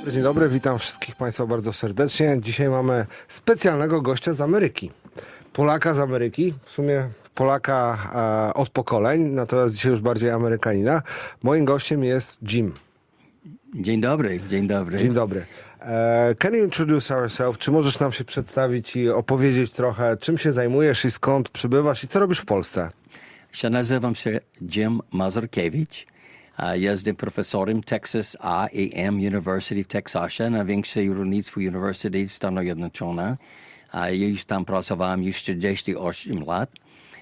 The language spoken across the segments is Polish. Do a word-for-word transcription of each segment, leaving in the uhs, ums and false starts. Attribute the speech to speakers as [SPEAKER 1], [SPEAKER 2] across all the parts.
[SPEAKER 1] Dzień dobry, witam wszystkich Państwa bardzo serdecznie. Dzisiaj mamy specjalnego gościa z Ameryki. Polaka z Ameryki, w sumie Polaka e, od pokoleń, natomiast dzisiaj już bardziej Amerykanina. Moim gościem jest Jim.
[SPEAKER 2] Dzień dobry, dzień dobry.
[SPEAKER 1] Dzień dobry. E, can you introduce yourself? Czy możesz nam się przedstawić i opowiedzieć trochę, czym się zajmujesz i skąd przybywasz i co robisz w Polsce?
[SPEAKER 2] Ja nazywam się Jim Mazurkiewicz. Jestem profesorem Texas A and M University w Teksasie, największej rolnictwo Uniwersytet w Stanach Zjednoczonych. Ja już tam pracowałem już czterdzieści osiem lat.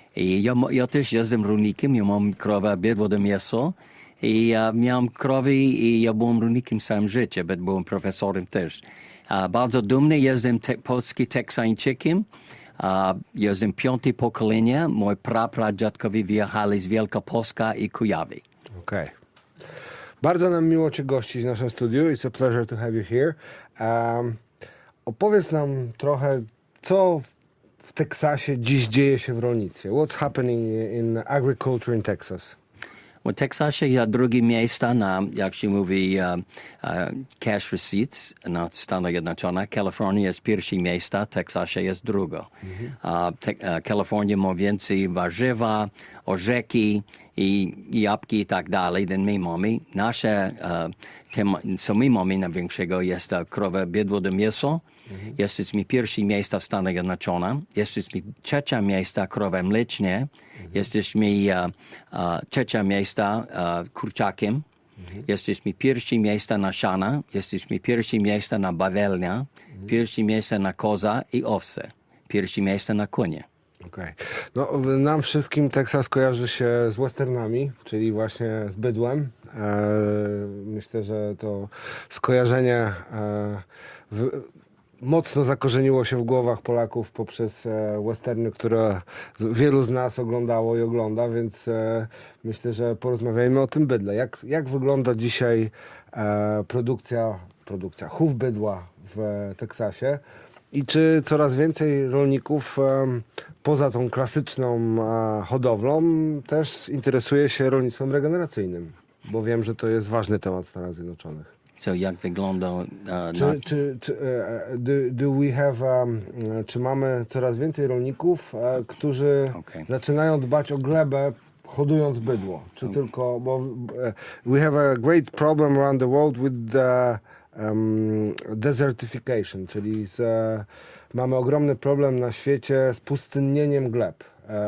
[SPEAKER 2] I ja, ja też jestem rolnikiem, ja mam krowę, bydło do mięso. I ja miałem krowy i ja byłem rolnikiem całe życie, bo byłem profesorem też. Bardzo dumny jestem te, polski Teksańczykiem. Uh, jestem piąte pokolenie. Moi prapradziadkowie wyjechali z Wielkopolska i Kujawy.
[SPEAKER 1] Okej. Okay. Bardzo nam miło Cię gościć w naszym studiu. It's a pleasure to have you here. Um, opowiedz nam trochę, co w Teksasie dziś dzieje się w rolnictwie. What's happening in agriculture in Texas?
[SPEAKER 2] W Teksasie jest drugie miejsce na, jak się mówi, uh, uh, cash receipts na Stanach Zjednoczonych. Kalifornia jest pierwsze miejsce, Teksasie jest drugie. Mm-hmm. Uh, te, uh, Kalifornia ma więcej warzywa, orzeki i jabłki i tak dalej, niż my mamy. Nasze, uh, tema, co my mamy największego jest krowa, bydło do mięso. Mm-hmm. Jesteśmy pierwsze miejsce w Stanach Zjednoczonych. Jesteśmy trzecie miejsce krowy mleczne. Mm-hmm. Jesteśmy uh, uh, trzecie miejsce uh, kurczakiem. Mm-hmm. Jesteśmy pierwsze miejsce na siana. Jesteśmy pierwsze miejsce na bawełnę. Mm-hmm. Pierwsze miejsce na koza i owce. Pierwsze miejsce na konie.
[SPEAKER 1] Okej. Okay. No, nam wszystkim Teksas kojarzy się z westernami, czyli właśnie z bydłem. E, myślę, że to skojarzenie e, w, mocno zakorzeniło się w głowach Polaków poprzez e, westerny, które z, wielu z nas oglądało i ogląda, więc e, myślę, że porozmawiajmy o tym bydle. Jak, jak wygląda dzisiaj e, produkcja, produkcja chów bydła w Teksasie? I czy coraz więcej rolników um, poza tą klasyczną uh, hodowlą też interesuje się rolnictwem regeneracyjnym? Bo wiem, że to jest ważny temat w Stanach Zjednoczonych.
[SPEAKER 2] So jak wygląda... Uh,
[SPEAKER 1] czy, na... czy, czy, uh, do, do we have, um, czy mamy coraz więcej rolników, uh, którzy okay. zaczynają dbać o glebę, hodując bydło? Czy okay. tylko... Bo, uh, we have a great problem around the world with the... Um, desertification, czyli z, e, mamy ogromny problem na świecie z pustynnieniem gleb.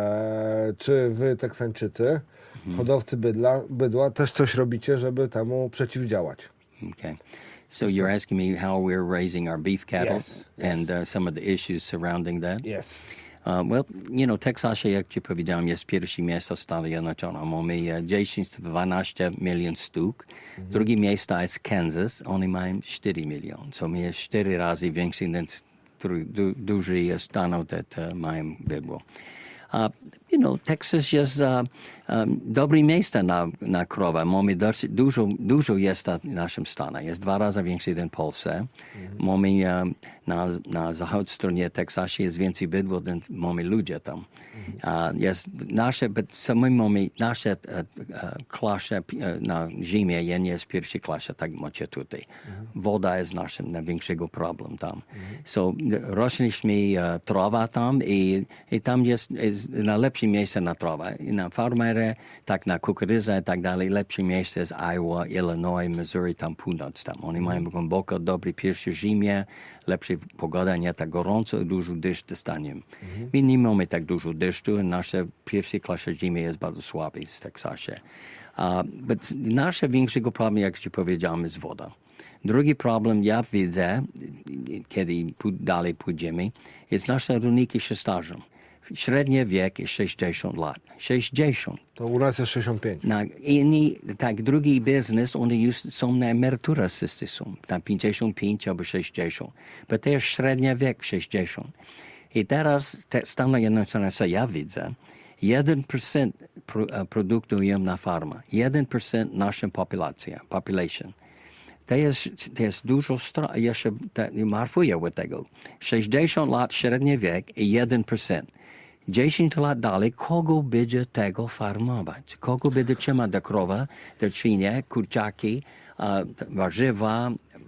[SPEAKER 1] E, czy wy, Teksańczycy, mm-hmm. hodowcy bydla, bydła, też coś robicie, żeby temu przeciwdziałać?
[SPEAKER 2] Okay. So you're asking me how we're raising our beef cattle
[SPEAKER 1] yes,
[SPEAKER 2] and
[SPEAKER 1] yes.
[SPEAKER 2] Uh, some of the issues surrounding that?
[SPEAKER 1] Yes.
[SPEAKER 2] Uh, well, you know, Teksasie, jak ci powiedziałem, jest pierwsze miejsce w Stanach Zjednoczonych. Mamy dziesięć do dwunastu milionów sztuk. Mm-hmm. Drugie miejsce jest Kansas, oni mają cztery miliony. So my jest cztery razy większy niż du, duży Stanów, które mają bydło. Uh, you know, Texas jest uh, um, dobre miejsce na, na krowę. Mamy dużo, dużo jest w naszym stanie. Jest dwa razy większy niż w Polsce. Mm-hmm. Mamy um, na, na zachodniej stronie Teksasie jest więcej bydło niż mamy ludzie tam. Mm-hmm. Uh, jest nasze, sami mamy nasze uh, uh, klasze uh, na ziemię nie jest pierwsza klasa, tak macie tutaj. Mm-hmm. Woda jest naszym największego problem tam. Mm-hmm. So rośliśmy uh, trawa tam i, i tam jest, jest najlepsze miejsce na trawę. Na farmerę, tak na kukurydzę i tak dalej. Lepsze miejsce jest Iowa, Illinois, Missouri, tam północ tam. Oni mają głęboko, dobre pierwsze zimie, lepsza pogoda, nie tak gorąco i dużo deszczu dostaniemy. Mm-hmm. My nie mamy tak dużo deszczu, nasze pierwsze klasa zimy jest bardzo słabe w Teksasie. Uh, but nasze większego problem, jak ci powiedziałem, jest woda. Drugi problem, ja widzę, kiedy dalej pójdziemy, jest nasze rolniki się starzą. Średni wiek jest sześćdziesiąt lat. sześćdziesiąt.
[SPEAKER 1] To u nas jest sześćdziesiąt pięć.
[SPEAKER 2] Na, inni, tak, drugi biznes, oni już są na emeryturę wszyscy są. Tam pięćdziesiąt pięć albo sześćdziesiąt. Bo to jest średni wiek sześćdziesiąt. I teraz Stany Zjednoczone, co ja widzę, jeden procent pro, produkują na farmę. jeden procent nasza populacja, population. To jest, to jest dużo, stra- jeszcze martwuję od tego. sześćdziesiąt lat średni wiek i jeden procent. dziesięć lat dalej, kogo będzie tego farmować? Kogo będzie trzymać do krowa, do świnie, kurczaki, uh, warzywa,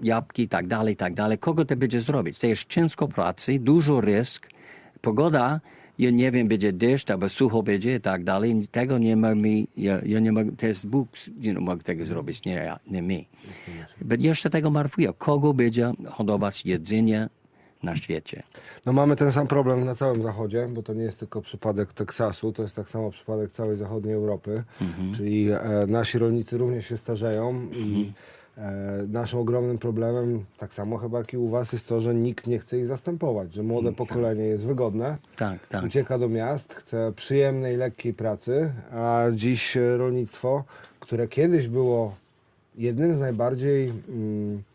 [SPEAKER 2] jabłki i tak dalej, i tak dalej. Kogo to będzie zrobić? To jest ciężko pracy, dużo rysk, pogoda, ja nie wiem, będzie deszcz albo sucho będzie i tak dalej. Tego nie ma mi, ja, ja nie mogę, to jest Bóg, you know, mogę tego zrobić, nie ja, nie mi. Ale jeszcze tego martwię, kogo będzie hodować jedzenie na świecie.
[SPEAKER 1] No mamy ten sam problem na całym zachodzie, bo to nie jest tylko przypadek Teksasu, to jest tak samo przypadek całej zachodniej Europy,
[SPEAKER 2] Mhm.
[SPEAKER 1] czyli e, nasi rolnicy również się starzeją i e, naszym ogromnym problemem, tak samo chyba jak i u was, jest to, że nikt nie chce ich zastępować, że młode pokolenie jest wygodne,
[SPEAKER 2] Tak, tak.
[SPEAKER 1] ucieka do miast, chce przyjemnej, lekkiej pracy, a dziś e, rolnictwo, które kiedyś było jednym z najbardziej mm,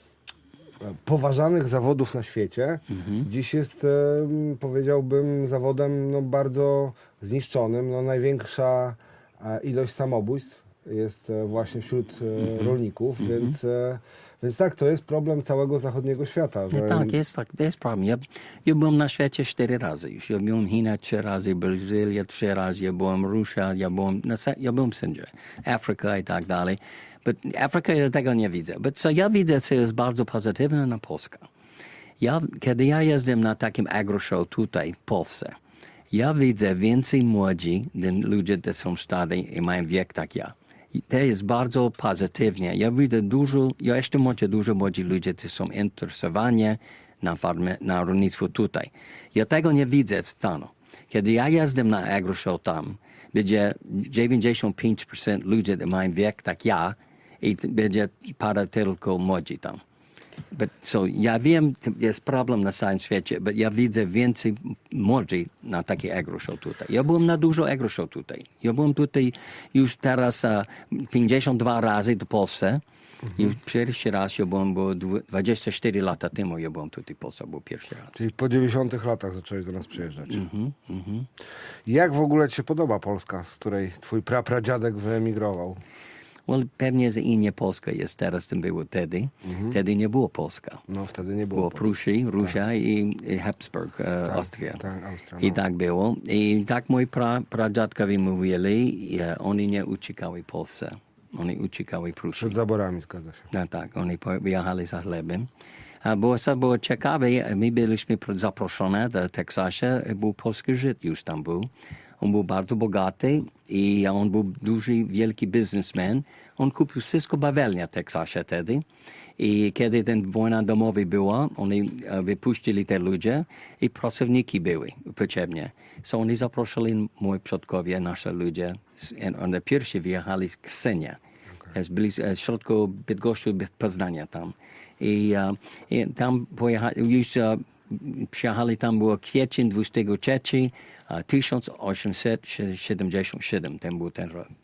[SPEAKER 1] poważanych zawodów na świecie, dziś jest, e, powiedziałbym, zawodem no, bardzo zniszczonym. No, największa e, ilość samobójstw jest e, właśnie wśród e, rolników, więc, e, więc tak, to jest problem całego zachodniego świata. Że...
[SPEAKER 2] Tak, jest, tak, to jest problem. Ja, ja byłem na świecie cztery razy już. Ja byłem w Chinach trzy razy, Brazylia trzy razy, ja byłem w Rosji, ja byłem, na, ja byłem wszędzie. Afryka i tak dalej. But Afryka ja tego nie widzę. But co ja widzę, co jest bardzo pozytywne na Polskę. Ja, kiedy ja jeżdżam na takim agroshow tutaj w Polsce, ja widzę więcej młodzi niż ludzie, którzy są starsi i mają wiek tak ja. I to jest bardzo pozytywnie. Ja widzę dużo, ja jeszcze macie dużo młodzi ludzie, którzy są interesowani na, farmie, na rolnictwo tutaj. Ja tego nie widzę w Stanu. Kiedy ja jeżdżam na agroshow tam, będzie dziewięćdziesiąt pięć procent ludzi, którzy mają wiek tak ja, i będzie para tylko młodzi tam. But, so, ja wiem, jest problem na całym świecie, ale ja widzę więcej młodzi na takie agroshow tutaj. Ja byłem na dużo agroshow tutaj. Ja byłem tutaj już teraz uh, pięćdziesiąt dwa razy do Polsce. Mhm. Już pierwszy raz ja byłem, bo dwadzieścia cztery lata temu ja byłem tutaj w Polsce, był pierwszy raz.
[SPEAKER 1] Czyli po dziewięćdziesiątych latach zacząłeś do nas przyjeżdżać.
[SPEAKER 2] Mhm, mhm.
[SPEAKER 1] Jak w ogóle ci się podoba Polska, z której twój prapradziadek wyemigrował?
[SPEAKER 2] Well, pewnie, że inna Polska jest teraz, tym było wtedy.
[SPEAKER 1] Mhm.
[SPEAKER 2] Wtedy nie było Polska.
[SPEAKER 1] No wtedy nie było
[SPEAKER 2] Było
[SPEAKER 1] Polski.
[SPEAKER 2] Prusia, Rusia i, i Habsburg, e, Austria.
[SPEAKER 1] Tak, Austria,
[SPEAKER 2] I
[SPEAKER 1] no.
[SPEAKER 2] tak było. I tak moi pra, pradziadkowie mówili, e, oni nie uciekali w Polsce. Oni uciekali w Prusji.
[SPEAKER 1] Przed zaborami, zgadza się.
[SPEAKER 2] No, tak, oni pojechali za chlebem. A było, co było ciekawe, my byliśmy zaproszone do Teksasu, był polski Żyd już tam był. On był bardzo bogaty i on był duży, wielki biznesmen. On kupił wszystko bawełnia w Teksasie wtedy. I kiedy ten wojna domowa była, oni wypuścili te ludzie i pracowniki były potrzebne. So oni zaprosili moi przodkowie, nasze ludzie. Oni pierwsi wyjechali z Ksenia. To jest blisko, w środku Bydgoszczy, Poznania tam. I, uh, i tam pojechali, już uh, przyjechali, tam było kwiecień dwudziestego trzeciego tysiąc osiemset siedemdziesiąt siedem, ten był ten rok.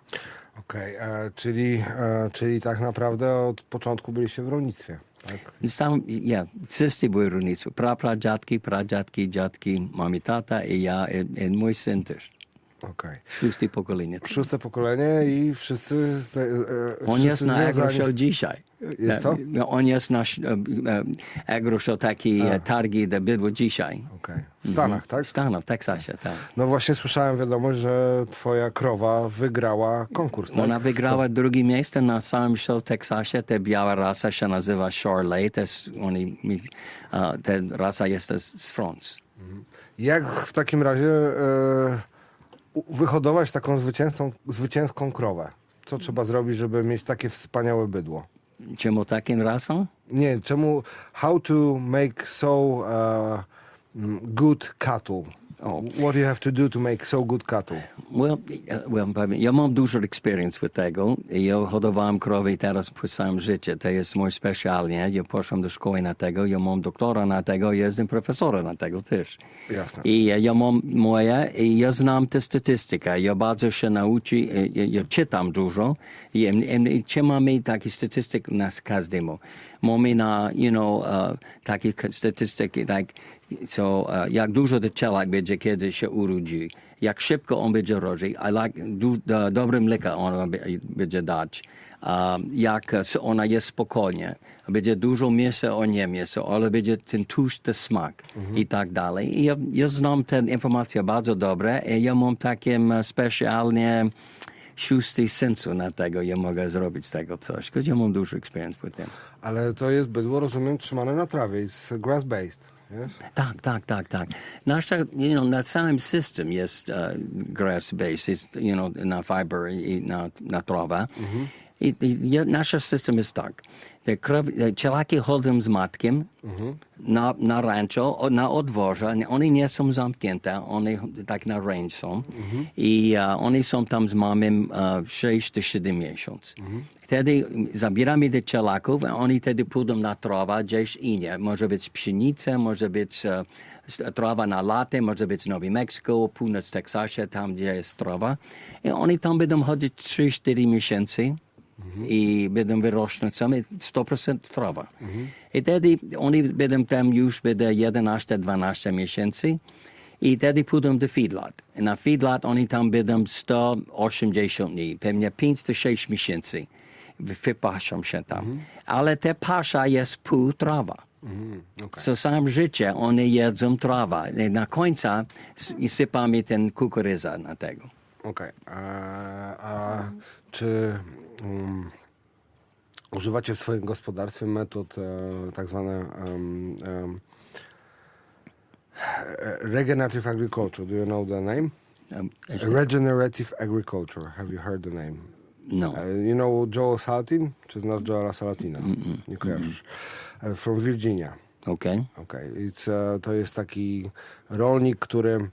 [SPEAKER 1] Okej, okay, czyli, e, czyli tak naprawdę od początku byliście w rolnictwie, tak?
[SPEAKER 2] Sam, ja, wszyscy były rolnictwo. Pra, pradziadki, pradziadki, dziadki, mami, tata i ja i, i mój syn też.
[SPEAKER 1] Okay.
[SPEAKER 2] Szóste pokolenie.
[SPEAKER 1] Szóste pokolenie i wszyscy... Te, e,
[SPEAKER 2] On
[SPEAKER 1] wszyscy
[SPEAKER 2] jest na
[SPEAKER 1] związani...
[SPEAKER 2] agroshow dzisiaj.
[SPEAKER 1] Jest to?
[SPEAKER 2] On jest na agroshow, taki
[SPEAKER 1] A.
[SPEAKER 2] targi, które było dzisiaj.
[SPEAKER 1] Okay. W Stanach, tak?
[SPEAKER 2] W Stanach, w Teksasie, tak.
[SPEAKER 1] No właśnie słyszałem wiadomość, że twoja krowa wygrała konkurs, tak?
[SPEAKER 2] Ona wygrała drugie miejsce na samym show w Teksasie. Ta biała rasa się nazywa Charolais. To jest, oni, uh, ta rasa jest z, z Francji.
[SPEAKER 1] Jak w takim razie e, wyhodować taką zwycięską, zwycięską krowę? Co trzeba zrobić, żeby mieć takie wspaniałe bydło?
[SPEAKER 2] Czemu takim rasą?
[SPEAKER 1] Nie, czemu... How to make so uh, good cattle?
[SPEAKER 2] Oh.
[SPEAKER 1] What do you have to do to make so good cattle?
[SPEAKER 2] Well, uh, well, ja mam dużo experience with tego. Ja hodowałem krowy teraz po całym życiu. To jest moje specjalnie. Ja poszłam do szkoły na tego. Ja mam doktora na tego. Ja jestem profesorem na tego też.
[SPEAKER 1] Jasne.
[SPEAKER 2] I ja mam moje, i ja znam tę statystykę. Ja bardzo się nauczę, ja, ja czytam dużo. I, i, i trzymamy takie statystyki nas każdemu. Mamy na, you know, uh, takie statystyki, like, so, uh, jak dużo do cielak będzie, kiedy się urodzi. Jak szybko on będzie rodzić, a jak do, do, dobre mleka on będzie dać. Um, jak ona jest spokojnie. Będzie dużo mięsa, o nie mięsa, ale będzie ten tłusty smak mhm. i tak dalej. I ja, ja znam tę informację bardzo dobrze i ja mam takie specjalnie szósty sensu na tego, ja mogę zrobić z tego coś, bo ja mam dużo experience with tym.
[SPEAKER 1] Ale to jest bydło, rozumiem, trzymane na trawie, jest grass-based, yes?
[SPEAKER 2] Tak, tak, tak, tak. Nasza, you know, na całym system jest uh, grass-based, jest, you know, na fiber i na, na trawa. Mm-hmm. I, i nasz system jest tak. Te krew, cielaki chodzą z matkiem mm-hmm. na, na rancho, na odworze. Oni nie są zamknięte, oni tak na range są. Mm-hmm. I uh, oni są tam z mamą uh, sześć do siedem miesięcy. Mm-hmm. Wtedy zabieramy do cielaków, a oni wtedy pójdą na trawę gdzieś indziej. Może być pszenica, może być uh, trawa na latte, może być Nowy Meksyko, północ Teksasie, tam gdzie jest trawa. I oni tam będą chodzić trzy cztery miesiące. Mm-hmm. I będą wyrosnąć same sto procent trawa. Mm-hmm. I wtedy oni będą tam już będą jedenaście dwanaście miesięcy i wtedy pójdą do feedlot. I na feedlot oni tam będą sto osiemdziesiąt dni, pewnie pięć do sześć miesięcy wypaszą się tam. Mm-hmm. Ale te pasza jest pół trawa. Mm-hmm. Okay. So sam życie oni jedzą trawa. I na końcu sypamy ten kukurydza na tego.
[SPEAKER 1] Okej. Okay. A, a czy um, używacie w swoim gospodarstwie metod e, tak zwane um, um, regenerative agriculture? Do you know the name? Um, regenerative agriculture. Have you heard the name?
[SPEAKER 2] No.
[SPEAKER 1] Uh, you know Joel Salatin? Czy znasz Joela Salatina? Mm-mm. Nie kojarzysz. Mm-mm. Uh, from Virginia.
[SPEAKER 2] Okay.
[SPEAKER 1] Okay. It's, uh, to jest taki rolnik, który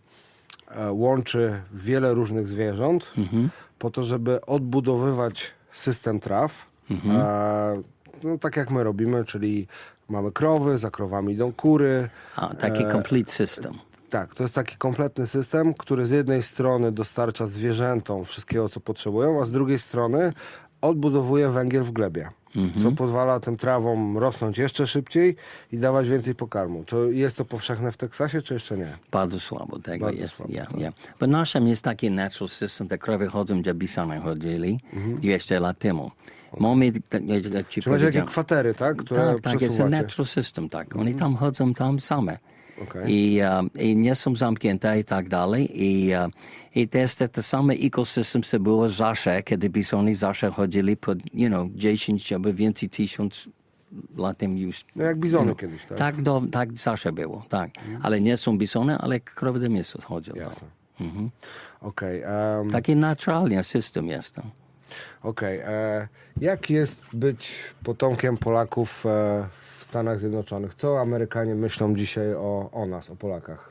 [SPEAKER 1] łączy wiele różnych zwierząt mm-hmm. po to, żeby odbudowywać system traw. Mm-hmm. E, no, tak jak my robimy, czyli mamy krowy, za krowami idą kury.
[SPEAKER 2] A, taki e, complete system.
[SPEAKER 1] Tak, to jest taki kompletny system, który z jednej strony dostarcza zwierzętom wszystkiego, co potrzebują, a z drugiej strony odbudowuje węgiel w glebie. Mm-hmm. Co pozwala tym trawom rosnąć jeszcze szybciej i dawać więcej pokarmu. To jest to powszechne w Teksasie, czy jeszcze nie?
[SPEAKER 2] Bardzo słabo tego
[SPEAKER 1] Bardzo
[SPEAKER 2] jest.
[SPEAKER 1] Słabo,
[SPEAKER 2] yeah,
[SPEAKER 1] tak.
[SPEAKER 2] yeah. Bo naszym jest taki natural system, te krowy chodzą, gdzie bisony chodzili mm-hmm. dwieście lat temu. Mamy, tak, jak ci
[SPEAKER 1] czy macie takie kwatery, tak? Które
[SPEAKER 2] tak, tak, jest natural system, tak. Oni mm-hmm. tam chodzą tam same.
[SPEAKER 1] Okay.
[SPEAKER 2] I, uh, I nie są zamknięte i tak dalej. I, uh, i to jest to same ekosystem, co było zawsze, kiedy bisony zawsze chodzili pod, you know, dziesięć albo więcej tysiąc latem już.
[SPEAKER 1] No jak bizony
[SPEAKER 2] you know.
[SPEAKER 1] kiedyś, tak?
[SPEAKER 2] Tak, do, tak zawsze było, tak. Mm. Ale nie są bisony, ale krowy do miasta chodzą.
[SPEAKER 1] Jasne.
[SPEAKER 2] Mhm.
[SPEAKER 1] Okej. Okay, um...
[SPEAKER 2] Taki naturalny system jest tam.
[SPEAKER 1] Okej. Okay, jak jest być potomkiem Polaków e, w Stanach Zjednoczonych? Co Amerykanie myślą dzisiaj o, o nas, o Polakach?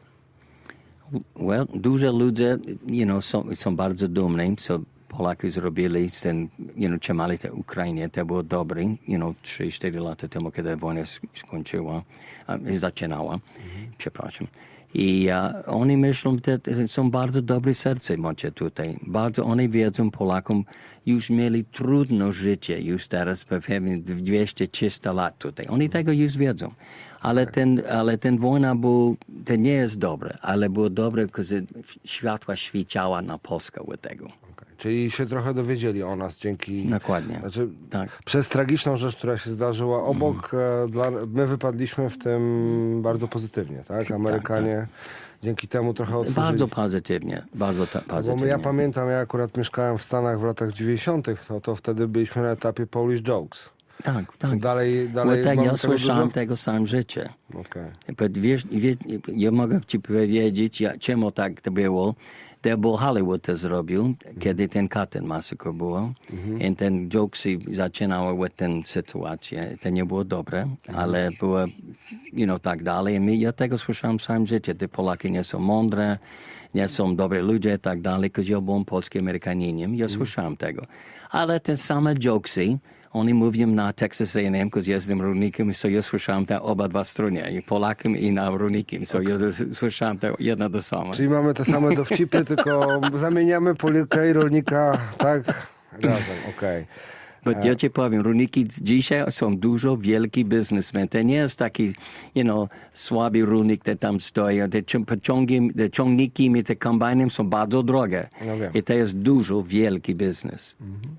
[SPEAKER 2] Well, duże ludzie, you know, są, są bardzo dumni, co Polacy zrobili z ten, you know, trzymali te Ukrainie, to było dobre, you know, trzy cztery lata temu, kiedy wojna skończyła, um, zaczynała, mm-hmm. przepraszam. I uh, oni myślą, że są bardzo dobre serce macie tutaj. Bardzo oni wiedzą, Polakom już mieli trudne życie, już teraz pewnie dwieście trzysta lat tutaj. Oni tego już wiedzą. Ale ten, ale ten wojna był, to nie jest dobre, ale było dobre, bo światła świeciała na Polskę od tego.
[SPEAKER 1] Okay. Czyli się trochę dowiedzieli o nas dzięki...
[SPEAKER 2] Dokładnie.
[SPEAKER 1] Znaczy,
[SPEAKER 2] tak.
[SPEAKER 1] Przez tragiczną rzecz, która się zdarzyła obok, mm. dla, my wypadliśmy w tym bardzo pozytywnie, tak? Amerykanie tak, tak. dzięki temu trochę otworzyli.
[SPEAKER 2] Bardzo pozytywnie, bardzo ta, pozytywnie.
[SPEAKER 1] Bo ja pamiętam, ja akurat mieszkałem w Stanach w latach dziewięćdziesiątych, no to wtedy byliśmy na etapie Polish Jokes.
[SPEAKER 2] Tak, tak.
[SPEAKER 1] Dalej, dalej
[SPEAKER 2] tak, ja
[SPEAKER 1] tego
[SPEAKER 2] słyszałem
[SPEAKER 1] dużo?
[SPEAKER 2] tego sam życie.
[SPEAKER 1] Okay.
[SPEAKER 2] Wiesz, wiesz, ja mogę ci powiedzieć, ja, czemu tak to było. To był Hollywood to zrobił, mm-hmm. kiedy ten Cotton Massacre było. Mm-hmm. I ten jokesy zaczynały od tę sytuację. To nie było dobre, mm-hmm. ale było, you know, tak dalej. I ja tego słyszałem sam życie. Te Polaki nie są mądre, nie są dobre ludzie i tak dalej, bo ja byłem polskim Amerykaninem. Ja mm-hmm. słyszałem tego. Ale te same jokesy, oni mówią na Texas A and M, because jestem rolnikiem, so ja słyszałem te oba dwa strony, i Polakiem, i na rolnikiem, so okay. ja słyszałem te jedno to samo.
[SPEAKER 1] Czyli mamy te same dowcipy, tylko zamieniamy Polaka i rolnika, tak, razem, okej.
[SPEAKER 2] Okay. Bo ja ci powiem, rolniki dzisiaj są dużo wielki biznesmen. To nie jest taki, you know, słaby rolnik, który tam stoi. Te pociągi, te ciągniki i te kombajny są bardzo drogie.
[SPEAKER 1] No wiem.
[SPEAKER 2] I to jest dużo wielki biznes.
[SPEAKER 1] Mhm.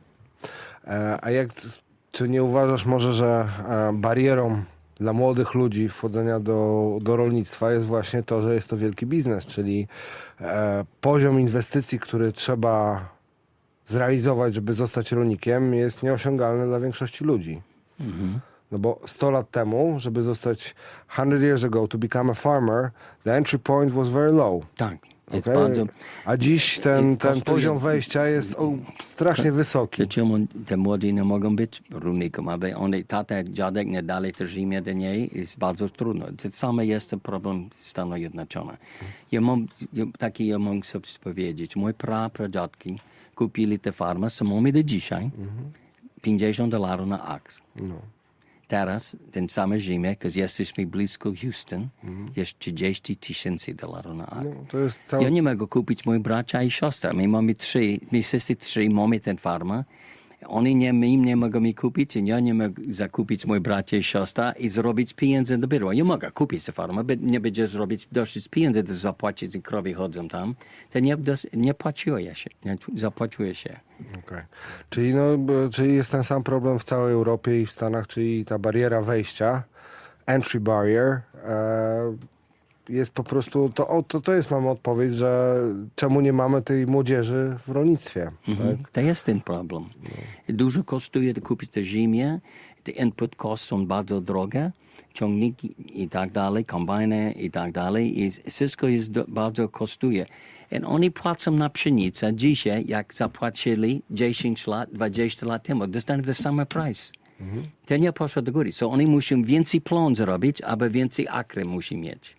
[SPEAKER 1] A jak, czy nie uważasz może, że barierą dla młodych ludzi wchodzenia do, do rolnictwa jest właśnie to, że jest to wielki biznes, czyli e, poziom inwestycji, który trzeba zrealizować, żeby zostać rolnikiem, jest nieosiągalne dla większości ludzi.
[SPEAKER 2] Mhm.
[SPEAKER 1] No bo sto lat temu, żeby zostać hundred years ago to become a farmer, the entry point was very low.
[SPEAKER 2] Tak. Jest
[SPEAKER 1] Okay?
[SPEAKER 2] bardzo...
[SPEAKER 1] A dziś ten,
[SPEAKER 2] I
[SPEAKER 1] ten
[SPEAKER 2] kosztuje-
[SPEAKER 1] poziom wejścia jest o, strasznie wysoki.
[SPEAKER 2] Dlaczego te młodzi nie mogą być rolnikiem, aby oni, tata, dziadek nie dali to ziemię do niej, jest bardzo trudno. To samo jest problem Stanów Zjednoczonych. Ja mam, ja, taki ja mogę sobie powiedzieć, moi prapradziadki kupili tę farmę samą do dzisiaj, pięćdziesiąt dolarów na akr.
[SPEAKER 1] No.
[SPEAKER 2] Teraz ten sam ziemię, bo jesteśmy blisko Houston, jest trzydzieści tysięcy dolarów na akr.
[SPEAKER 1] No, to jest cały...
[SPEAKER 2] Ja nie mogę kupić mój bracia i siostra. My mamy trzy, my wszyscy trzy mamy tę farmę. Oni nie, my nie mogą mi kupić, i ja nie mogę zakupić mój bracia i siostra i zrobić pieniądze do bydła. Ja mogę kupić tę farmę, ale nie będzie zrobić dosyć pieniędzy, do zapłacić i krowy chodzą tam. To nie, nie płaciło się, nie zapłaciło się.
[SPEAKER 1] Okay. Czyli, no, b- czyli jest ten sam problem w całej Europie i w Stanach, czyli ta bariera wejścia, entry barrier, e, jest po prostu, to, o, to, to jest, mamy odpowiedź, że czemu nie mamy tej młodzieży w rolnictwie.
[SPEAKER 2] Mhm.
[SPEAKER 1] Tak?
[SPEAKER 2] To jest ten problem. Dużo kosztuje to kupić tę ziemię, te input cost są bardzo drogie, ciągniki i tak dalej, kombajny i tak dalej, i wszystko jest do, bardzo kosztuje. I oni płacą na pszenicę dzisiaj, jak zapłacili dziesięć lat, dwadzieścia lat temu, dostaną ten sam price. Mhm. To nie poszło do góry. So oni muszą więcej plon zrobić, aby więcej akry musi mieć.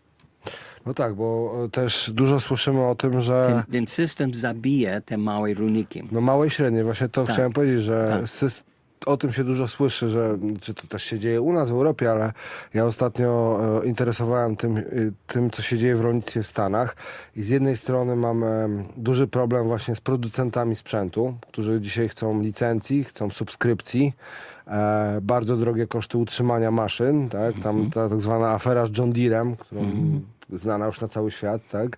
[SPEAKER 1] No tak, bo e, też dużo słyszymy o tym, że
[SPEAKER 2] Ten, ten system zabija te małe rolniki.
[SPEAKER 1] no małe i średnie, właśnie to
[SPEAKER 2] Tak.
[SPEAKER 1] chciałem powiedzieć, że
[SPEAKER 2] Tak.
[SPEAKER 1] syst- o tym się dużo słyszy, że czy to też się dzieje u nas w Europie, ale ja ostatnio e, interesowałem tym, y, tym, co się dzieje w rolnictwie w Stanach i z jednej strony mamy em, duży problem właśnie z producentami sprzętu, którzy dzisiaj chcą licencji, chcą subskrypcji, e, bardzo drogie koszty utrzymania maszyn, tak? Tam ta tak zwana afera z John Deerem, którą znana już na cały świat, tak?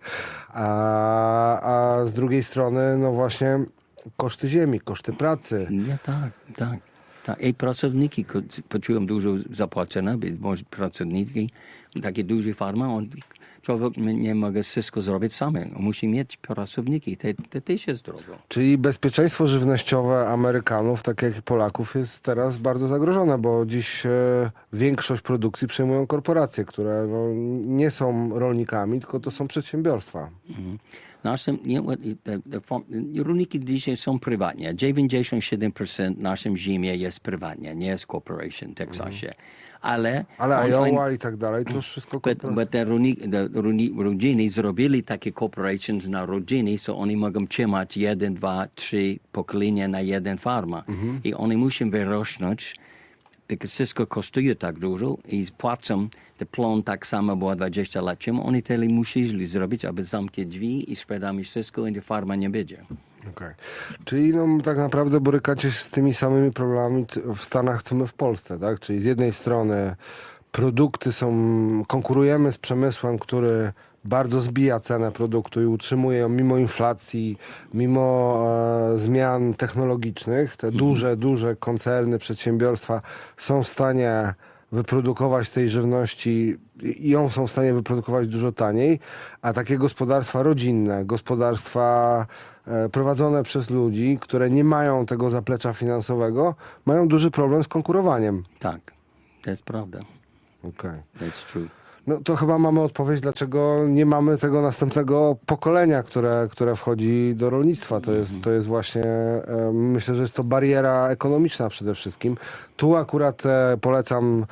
[SPEAKER 1] A, a z drugiej strony, no właśnie koszty ziemi, koszty pracy.
[SPEAKER 2] Nie, tak, tak. tak. I pracowniki ko- poczują dużo zapłacone, bo pracowniki, takie duże farmy, on, człowiek nie może wszystko zrobić sam. On musi mieć pracowniki, to, to też jest drogo.
[SPEAKER 1] Czyli bezpieczeństwo żywnościowe Amerykanów, tak jak i Polaków, jest teraz bardzo zagrożone, bo dziś e, większość produkcji przejmują korporacje, które no, nie są rolnikami, tylko to są przedsiębiorstwa.
[SPEAKER 2] Mhm. Naszym, nie, te, te, form- rolniki dzisiaj są prywatnie. dziewięćdziesiąt siedem procent naszym ziemi jest prywatnie, nie jest corporation w Teksasie. Ale,
[SPEAKER 1] Ale
[SPEAKER 2] on-
[SPEAKER 1] Iowa
[SPEAKER 2] on-
[SPEAKER 1] i tak dalej, to już wszystko
[SPEAKER 2] But,
[SPEAKER 1] korporacje.
[SPEAKER 2] but te roni, te roni, rodziny zrobili takie corporations na rodziny, so oni mogą trzymać jeden, dwa, trzy pokolenia na jeden farma. I oni muszą wyrosnąć, bo wszystko kosztuje tak dużo i płacą te plon tak samo było dwadzieścia lat temu. Oni tyle musieli zrobić, aby zamknąć drzwi i sprzedamy wszystko i ta farma nie będzie.
[SPEAKER 1] Okay. Czyli no, tak naprawdę borykacie się z tymi samymi problemami t- w Stanach, co my w Polsce, tak? Czyli z jednej strony produkty są, konkurujemy z przemysłem, który bardzo zbija cenę produktu i utrzymuje ją mimo inflacji, mimo e, zmian technologicznych. Te duże, duże koncerny, przedsiębiorstwa są w stanie wyprodukować tej żywności i ją są w stanie wyprodukować dużo taniej, a takie gospodarstwa rodzinne, gospodarstwa e, prowadzone przez ludzi, które nie mają tego zaplecza finansowego, mają duży problem z konkurowaniem.
[SPEAKER 2] Tak, to jest prawda.
[SPEAKER 1] Okay.
[SPEAKER 2] That's true.
[SPEAKER 1] No to chyba mamy odpowiedź, dlaczego nie mamy tego następnego pokolenia, które, które wchodzi do rolnictwa. To jest, to jest właśnie, e, myślę, że jest to bariera ekonomiczna przede wszystkim. Tu akurat e, polecam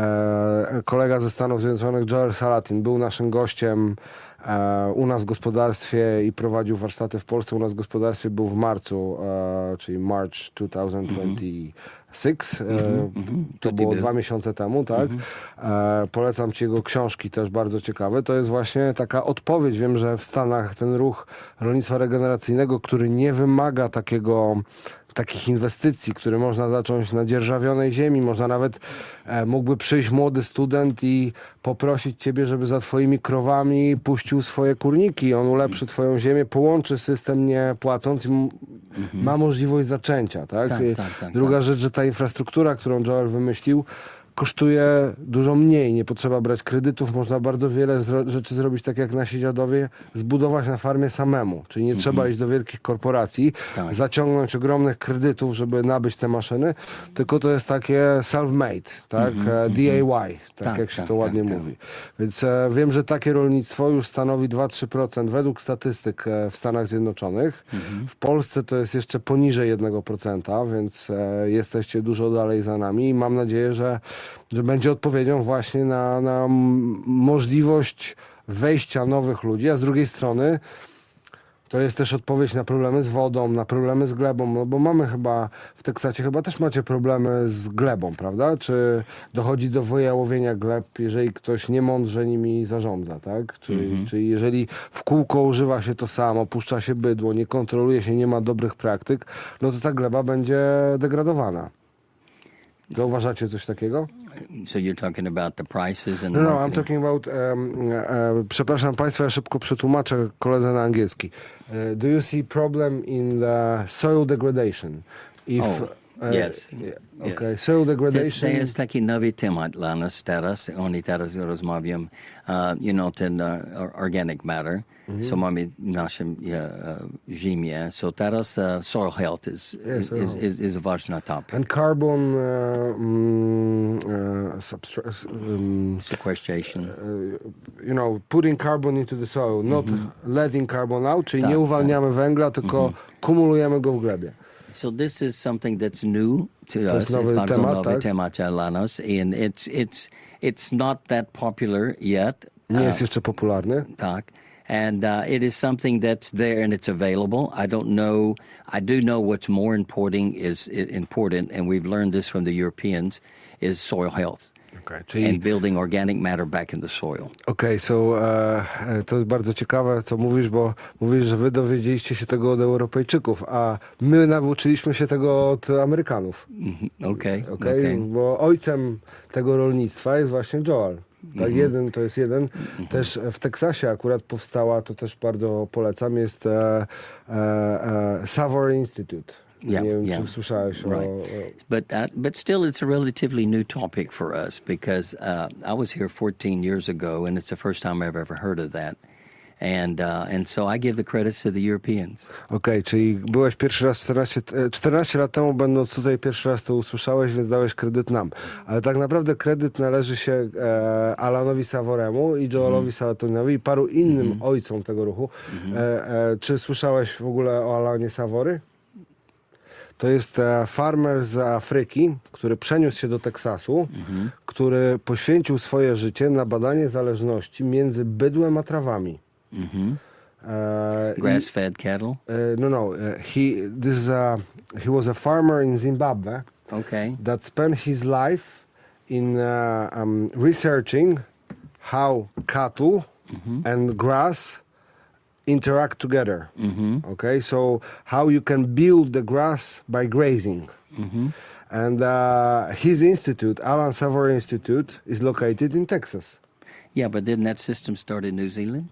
[SPEAKER 1] e, kolega ze Stanów Zjednoczonych, Joel Salatin, był naszym gościem e, u nas w gospodarstwie i prowadził warsztaty w Polsce. U nas w gospodarstwie był w marcu, e, czyli March dwa tysiące dwudziesty szósty. E, to było
[SPEAKER 2] był.
[SPEAKER 1] dwa miesiące temu, tak? E, polecam ci jego książki, też bardzo ciekawe. To jest właśnie taka odpowiedź. Wiem, że w Stanach ten ruch rolnictwa regeneracyjnego, który nie wymaga takiego takich inwestycji, które można zacząć na dzierżawionej ziemi. Można nawet, e, mógłby przyjść młody student i poprosić ciebie, żeby za twoimi krowami puścił swoje kurniki. On ulepszy twoją ziemię, połączy system nie płacąc i m- ma możliwość zaczęcia. Tak?
[SPEAKER 2] Tak,
[SPEAKER 1] I
[SPEAKER 2] tak, tak,
[SPEAKER 1] Druga
[SPEAKER 2] tak.
[SPEAKER 1] rzecz, że ta infrastruktura, którą Joel wymyślił, kosztuje dużo mniej, nie potrzeba brać kredytów, można bardzo wiele zro- rzeczy zrobić tak jak nasi dziadowie, zbudować na farmie samemu, czyli nie mm-hmm. trzeba iść do wielkich korporacji, tak. zaciągnąć ogromnych kredytów, żeby nabyć te maszyny, tylko to jest takie self-made, tak, mm-hmm. D A Y, tak, tak jak się tak, to ładnie tak, mówi. Tak. Więc e, wiem, że takie rolnictwo już stanowi dwa do trzech procent według statystyk e, w Stanach Zjednoczonych. Mm-hmm. W Polsce to jest jeszcze poniżej jednego procenta, więc e, jesteście dużo dalej za nami i mam nadzieję, że, że będzie odpowiedzią właśnie na, na możliwość wejścia nowych ludzi, a z drugiej strony to jest też odpowiedź na problemy z wodą, na problemy z glebą, no bo mamy chyba, w Teksasie chyba też macie problemy z glebą, prawda? Czy dochodzi do wyjałowienia gleb, jeżeli ktoś niemądrze nimi zarządza, tak? Czyli, mhm. czyli jeżeli w kółko używa się to samo, puszcza się bydło, nie kontroluje się, nie ma dobrych praktyk, no to ta gleba będzie degradowana. Zauważacie coś takiego?
[SPEAKER 2] So you're talking about the prices and
[SPEAKER 1] no, no, I'm talking about, um, uh, przepraszam Państwa, ja szybko przetłumaczę koledze na angielski. Uh, do you see problem in the soil degradation? If,
[SPEAKER 2] oh,
[SPEAKER 1] uh,
[SPEAKER 2] yes.
[SPEAKER 1] Okay,
[SPEAKER 2] yes.
[SPEAKER 1] soil degradation.
[SPEAKER 2] To jest taki nowy temat dla nas teraz. Oni teraz rozmawiam, uh, you know, ten uh, organic matter. Mm-hmm. So mamy w naszym uh, ziemię. So teraz uh, soil health is,
[SPEAKER 1] yes,
[SPEAKER 2] is, is, is, is a ważny topic.
[SPEAKER 1] And carbon uh, um, uh, substra- um,
[SPEAKER 2] sequestration.
[SPEAKER 1] Uh, you know, putting carbon into the soil, not mm-hmm. letting carbon out, czyli
[SPEAKER 2] tak,
[SPEAKER 1] nie uwalniamy
[SPEAKER 2] tak.
[SPEAKER 1] węgla, tylko mm-hmm. kumulujemy go w glebie.
[SPEAKER 2] So this is something that's new to
[SPEAKER 1] to
[SPEAKER 2] us.
[SPEAKER 1] It's bardzo
[SPEAKER 2] temat,
[SPEAKER 1] nowy
[SPEAKER 2] tak? temat dla nas. And it's, it's, it's not that popular yet.
[SPEAKER 1] Nie jest jeszcze popularny.
[SPEAKER 2] Tak. And uh, it is something that's there and it's available. I don't know. I do know what's more important is, is important, and we've learned this from the Europeans, is soil health.
[SPEAKER 1] Okay, czyli...
[SPEAKER 2] And building organic matter back in the soil.
[SPEAKER 1] Okej, okay, so e, to jest bardzo ciekawe, co mówisz, bo mówisz, że wy dowiedzieliście się tego od Europejczyków, a my nauczyliśmy się tego od Amerykanów.
[SPEAKER 2] Okej, okay,
[SPEAKER 1] okay?
[SPEAKER 2] okay.
[SPEAKER 1] Bo ojcem tego rolnictwa jest właśnie Joel. Tak, mm-hmm. jeden to jest jeden. Mm-hmm. Też w Teksasie akurat powstała, to też bardzo polecam, jest e, e, e, Savory Institute.
[SPEAKER 2] Yeah,
[SPEAKER 1] Nie wiem,
[SPEAKER 2] yeah.
[SPEAKER 1] czy słyszałeś
[SPEAKER 2] right.
[SPEAKER 1] o... o...
[SPEAKER 2] But, uh, but still it's a relatively new topic for us because uh, I was here fourteen years ago and it's the first time I've ever heard of that. And, uh, and so I give the credits to the Europeans.
[SPEAKER 1] Okej, okay, czyli byłeś pierwszy raz czternaście, czternaście lat temu, będąc tutaj pierwszy raz to usłyszałeś, więc dałeś kredyt nam. Ale tak naprawdę kredyt należy się e, Alanowi Savoremu i Joelowi mm. Salatonowi i paru innym mm. ojcom tego ruchu. Mm-hmm. E, e, czy słyszałeś w ogóle o Alanie Savory? To jest e, farmer z Afryki, który przeniósł się do Teksasu, mm-hmm. który poświęcił swoje życie na badanie zależności między bydłem a trawami.
[SPEAKER 2] Mm-hmm.
[SPEAKER 1] Uh,
[SPEAKER 2] Grass-fed cattle?
[SPEAKER 1] Uh, no, no. Uh, he this is a, he was a farmer in Zimbabwe.
[SPEAKER 2] Okay.
[SPEAKER 1] That spent his life in uh, um, researching how cattle mm-hmm. and grass interact together. Mm-hmm. Okay, so how you can build the grass by grazing. Mm-hmm. And uh, his institute, Alan Savory Institute, is located in Texas.
[SPEAKER 2] Yeah, but didn't that system start in New Zealand?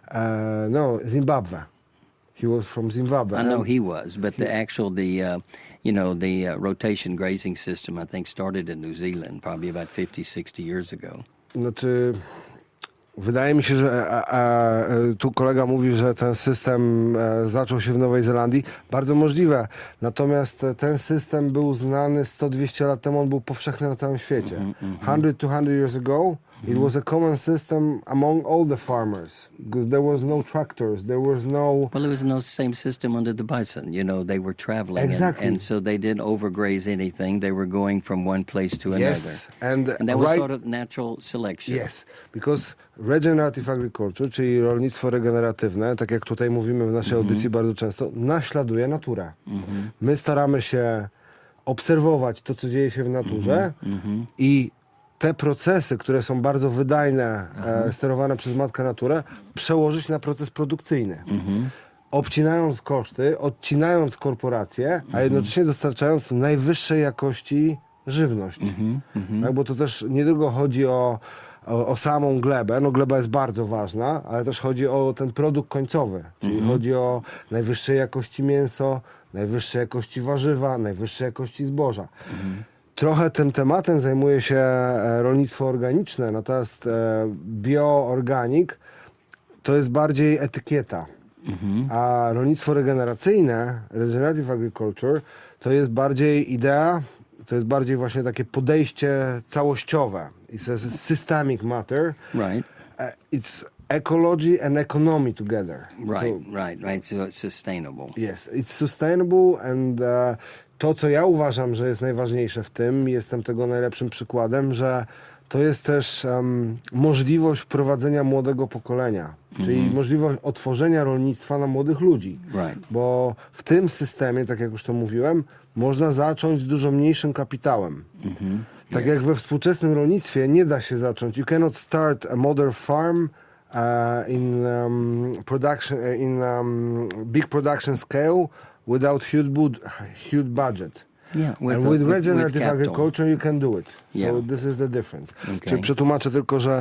[SPEAKER 1] Uh, no, Zimbabwe. He was from Zimbabwe.
[SPEAKER 2] I know he was, but he, the actual, the, uh, you know, the uh, rotation grazing system, I think, started in New Zealand probably about fifty, sixty years ago.
[SPEAKER 1] Znaczy, wydaje mi się, że a, a, tu kolega mówi, że ten system e, zaczął się w Nowej Zelandii. Bardzo możliwe. Natomiast ten system był znany sto dwieście lat temu, on był powszechny na całym świecie. Mm-hmm, mm-hmm. hundred, two hundred years ago, it was a common system among all the farmers because there was no tractors, there was no...
[SPEAKER 2] Well, it was no same system under the bison. You know, they were traveling.
[SPEAKER 1] Exactly.
[SPEAKER 2] And, and so they didn't overgraze anything. They were going from one place to another.
[SPEAKER 1] Yes. And,
[SPEAKER 2] and that was
[SPEAKER 1] right,
[SPEAKER 2] sort of natural selection.
[SPEAKER 1] Yes, because regenerative agriculture, czyli rolnictwo regeneratywne, tak jak tutaj mówimy w naszej mm-hmm. audycji bardzo często, naśladuje naturę. Mm-hmm. My staramy się obserwować to, co dzieje się w naturze mm-hmm. i te procesy, które są bardzo wydajne, e, sterowane przez Matkę Naturę, przełożyć na proces produkcyjny. Mm-hmm. Obcinając koszty, odcinając korporacje, mm-hmm. a jednocześnie dostarczając najwyższej jakości żywność. Mm-hmm. Mm-hmm. Tak, bo to też nie tylko chodzi o, o, o samą glebę, no gleba jest bardzo ważna, ale też chodzi o ten produkt końcowy, czyli mm-hmm. chodzi o najwyższej jakości mięso, najwyższej jakości warzywa, najwyższej jakości zboża. Mm-hmm. trochę tym tematem zajmuje się e, rolnictwo organiczne, natomiast e, bioorganik to jest bardziej etykieta. A rolnictwo regeneracyjne, regenerative agriculture, to jest bardziej idea, to jest bardziej właśnie takie podejście całościowe. It's a systemic matter.
[SPEAKER 2] Right.
[SPEAKER 1] Uh, it's ecology and economy together.
[SPEAKER 2] Right,
[SPEAKER 1] So,
[SPEAKER 2] right, right. So it's sustainable.
[SPEAKER 1] yes, it's sustainable and uh, to, co ja uważam, że jest najważniejsze w tym, jestem tego najlepszym przykładem, że to jest też um, możliwość wprowadzenia młodego pokolenia, czyli możliwość otworzenia rolnictwa na młodych ludzi.
[SPEAKER 2] Right.
[SPEAKER 1] Bo w tym systemie, tak jak już to mówiłem, można zacząć z dużo mniejszym kapitałem. Tak jak we współczesnym rolnictwie nie da się zacząć. You cannot start a modern farm uh, in um, production, in um, big production scale without huge, bud- huge budget.
[SPEAKER 2] Yeah, with,
[SPEAKER 1] And
[SPEAKER 2] uh,
[SPEAKER 1] with
[SPEAKER 2] with-
[SPEAKER 1] regenerative
[SPEAKER 2] with capital.
[SPEAKER 1] agriculture you can do it. So
[SPEAKER 2] Yeah.
[SPEAKER 1] this is the difference.
[SPEAKER 2] Okay.
[SPEAKER 1] Czyli przetłumaczę tylko, że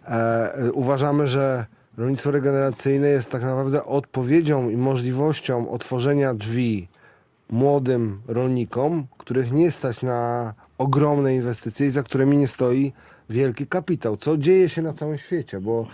[SPEAKER 1] e, uważamy, że rolnictwo regeneracyjne jest tak naprawdę odpowiedzią i możliwością otworzenia drzwi młodym rolnikom, których nie stać na ogromne inwestycje i za którymi nie stoi wielki kapitał, co dzieje się na całym świecie, bo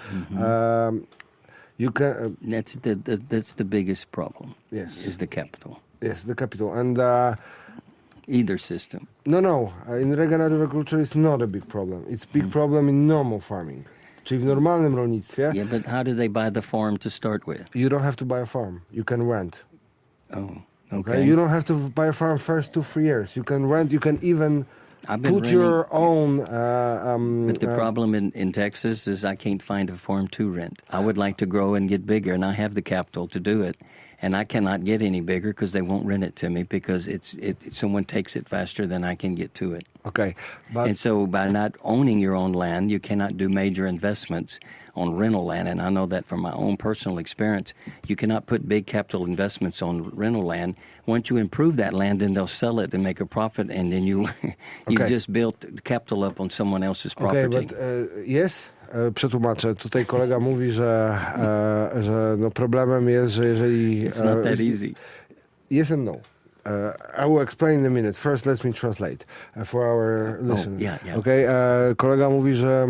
[SPEAKER 1] e, you can,
[SPEAKER 2] That's the, the that's the biggest problem.
[SPEAKER 1] Yes.
[SPEAKER 2] Is the capital.
[SPEAKER 1] yes, the capital. And uh,
[SPEAKER 2] Either system.
[SPEAKER 1] no, no, in regenerative agriculture it's not a big problem. It's big problem in normal farming. Czyli w normalnym rolnictwie
[SPEAKER 2] Yeah, but how do they buy the farm to start with?
[SPEAKER 1] you don't have to buy a farm. You can rent.
[SPEAKER 2] Oh,
[SPEAKER 1] Okay?
[SPEAKER 2] okay.
[SPEAKER 1] You don't have to buy a farm first two, three years. You can rent. You can even
[SPEAKER 2] I've been
[SPEAKER 1] put
[SPEAKER 2] renting-
[SPEAKER 1] your own. Uh, um,
[SPEAKER 2] But the
[SPEAKER 1] uh,
[SPEAKER 2] problem in, in Texas is I can't find a farm to rent. I would like to grow and get bigger, and I have the capital to do it. And I cannot get any bigger because they won't rent it to me because it's it someone takes it faster than I can get to it.
[SPEAKER 1] Okay, but
[SPEAKER 2] And so by not owning your own land, you cannot do major investments on rental land. And I know that from my own personal experience. You cannot put big capital investments on rental land. Once you improve that land, then they'll sell it and make a profit, and then you you've
[SPEAKER 1] Okay.
[SPEAKER 2] just built the capital up on someone else's
[SPEAKER 1] okay,
[SPEAKER 2] property.
[SPEAKER 1] but uh, yes. E, Przetłumaczę. Tutaj kolega mówi, że, e, że no problemem jest, że jeżeli...
[SPEAKER 2] It's not
[SPEAKER 1] e,
[SPEAKER 2] that easy.
[SPEAKER 1] Yes and no. Uh, I will explain in a minute. First, let me translate uh, for our listeners.
[SPEAKER 2] yeah, yeah.
[SPEAKER 1] Okay? Uh, kolega mówi, że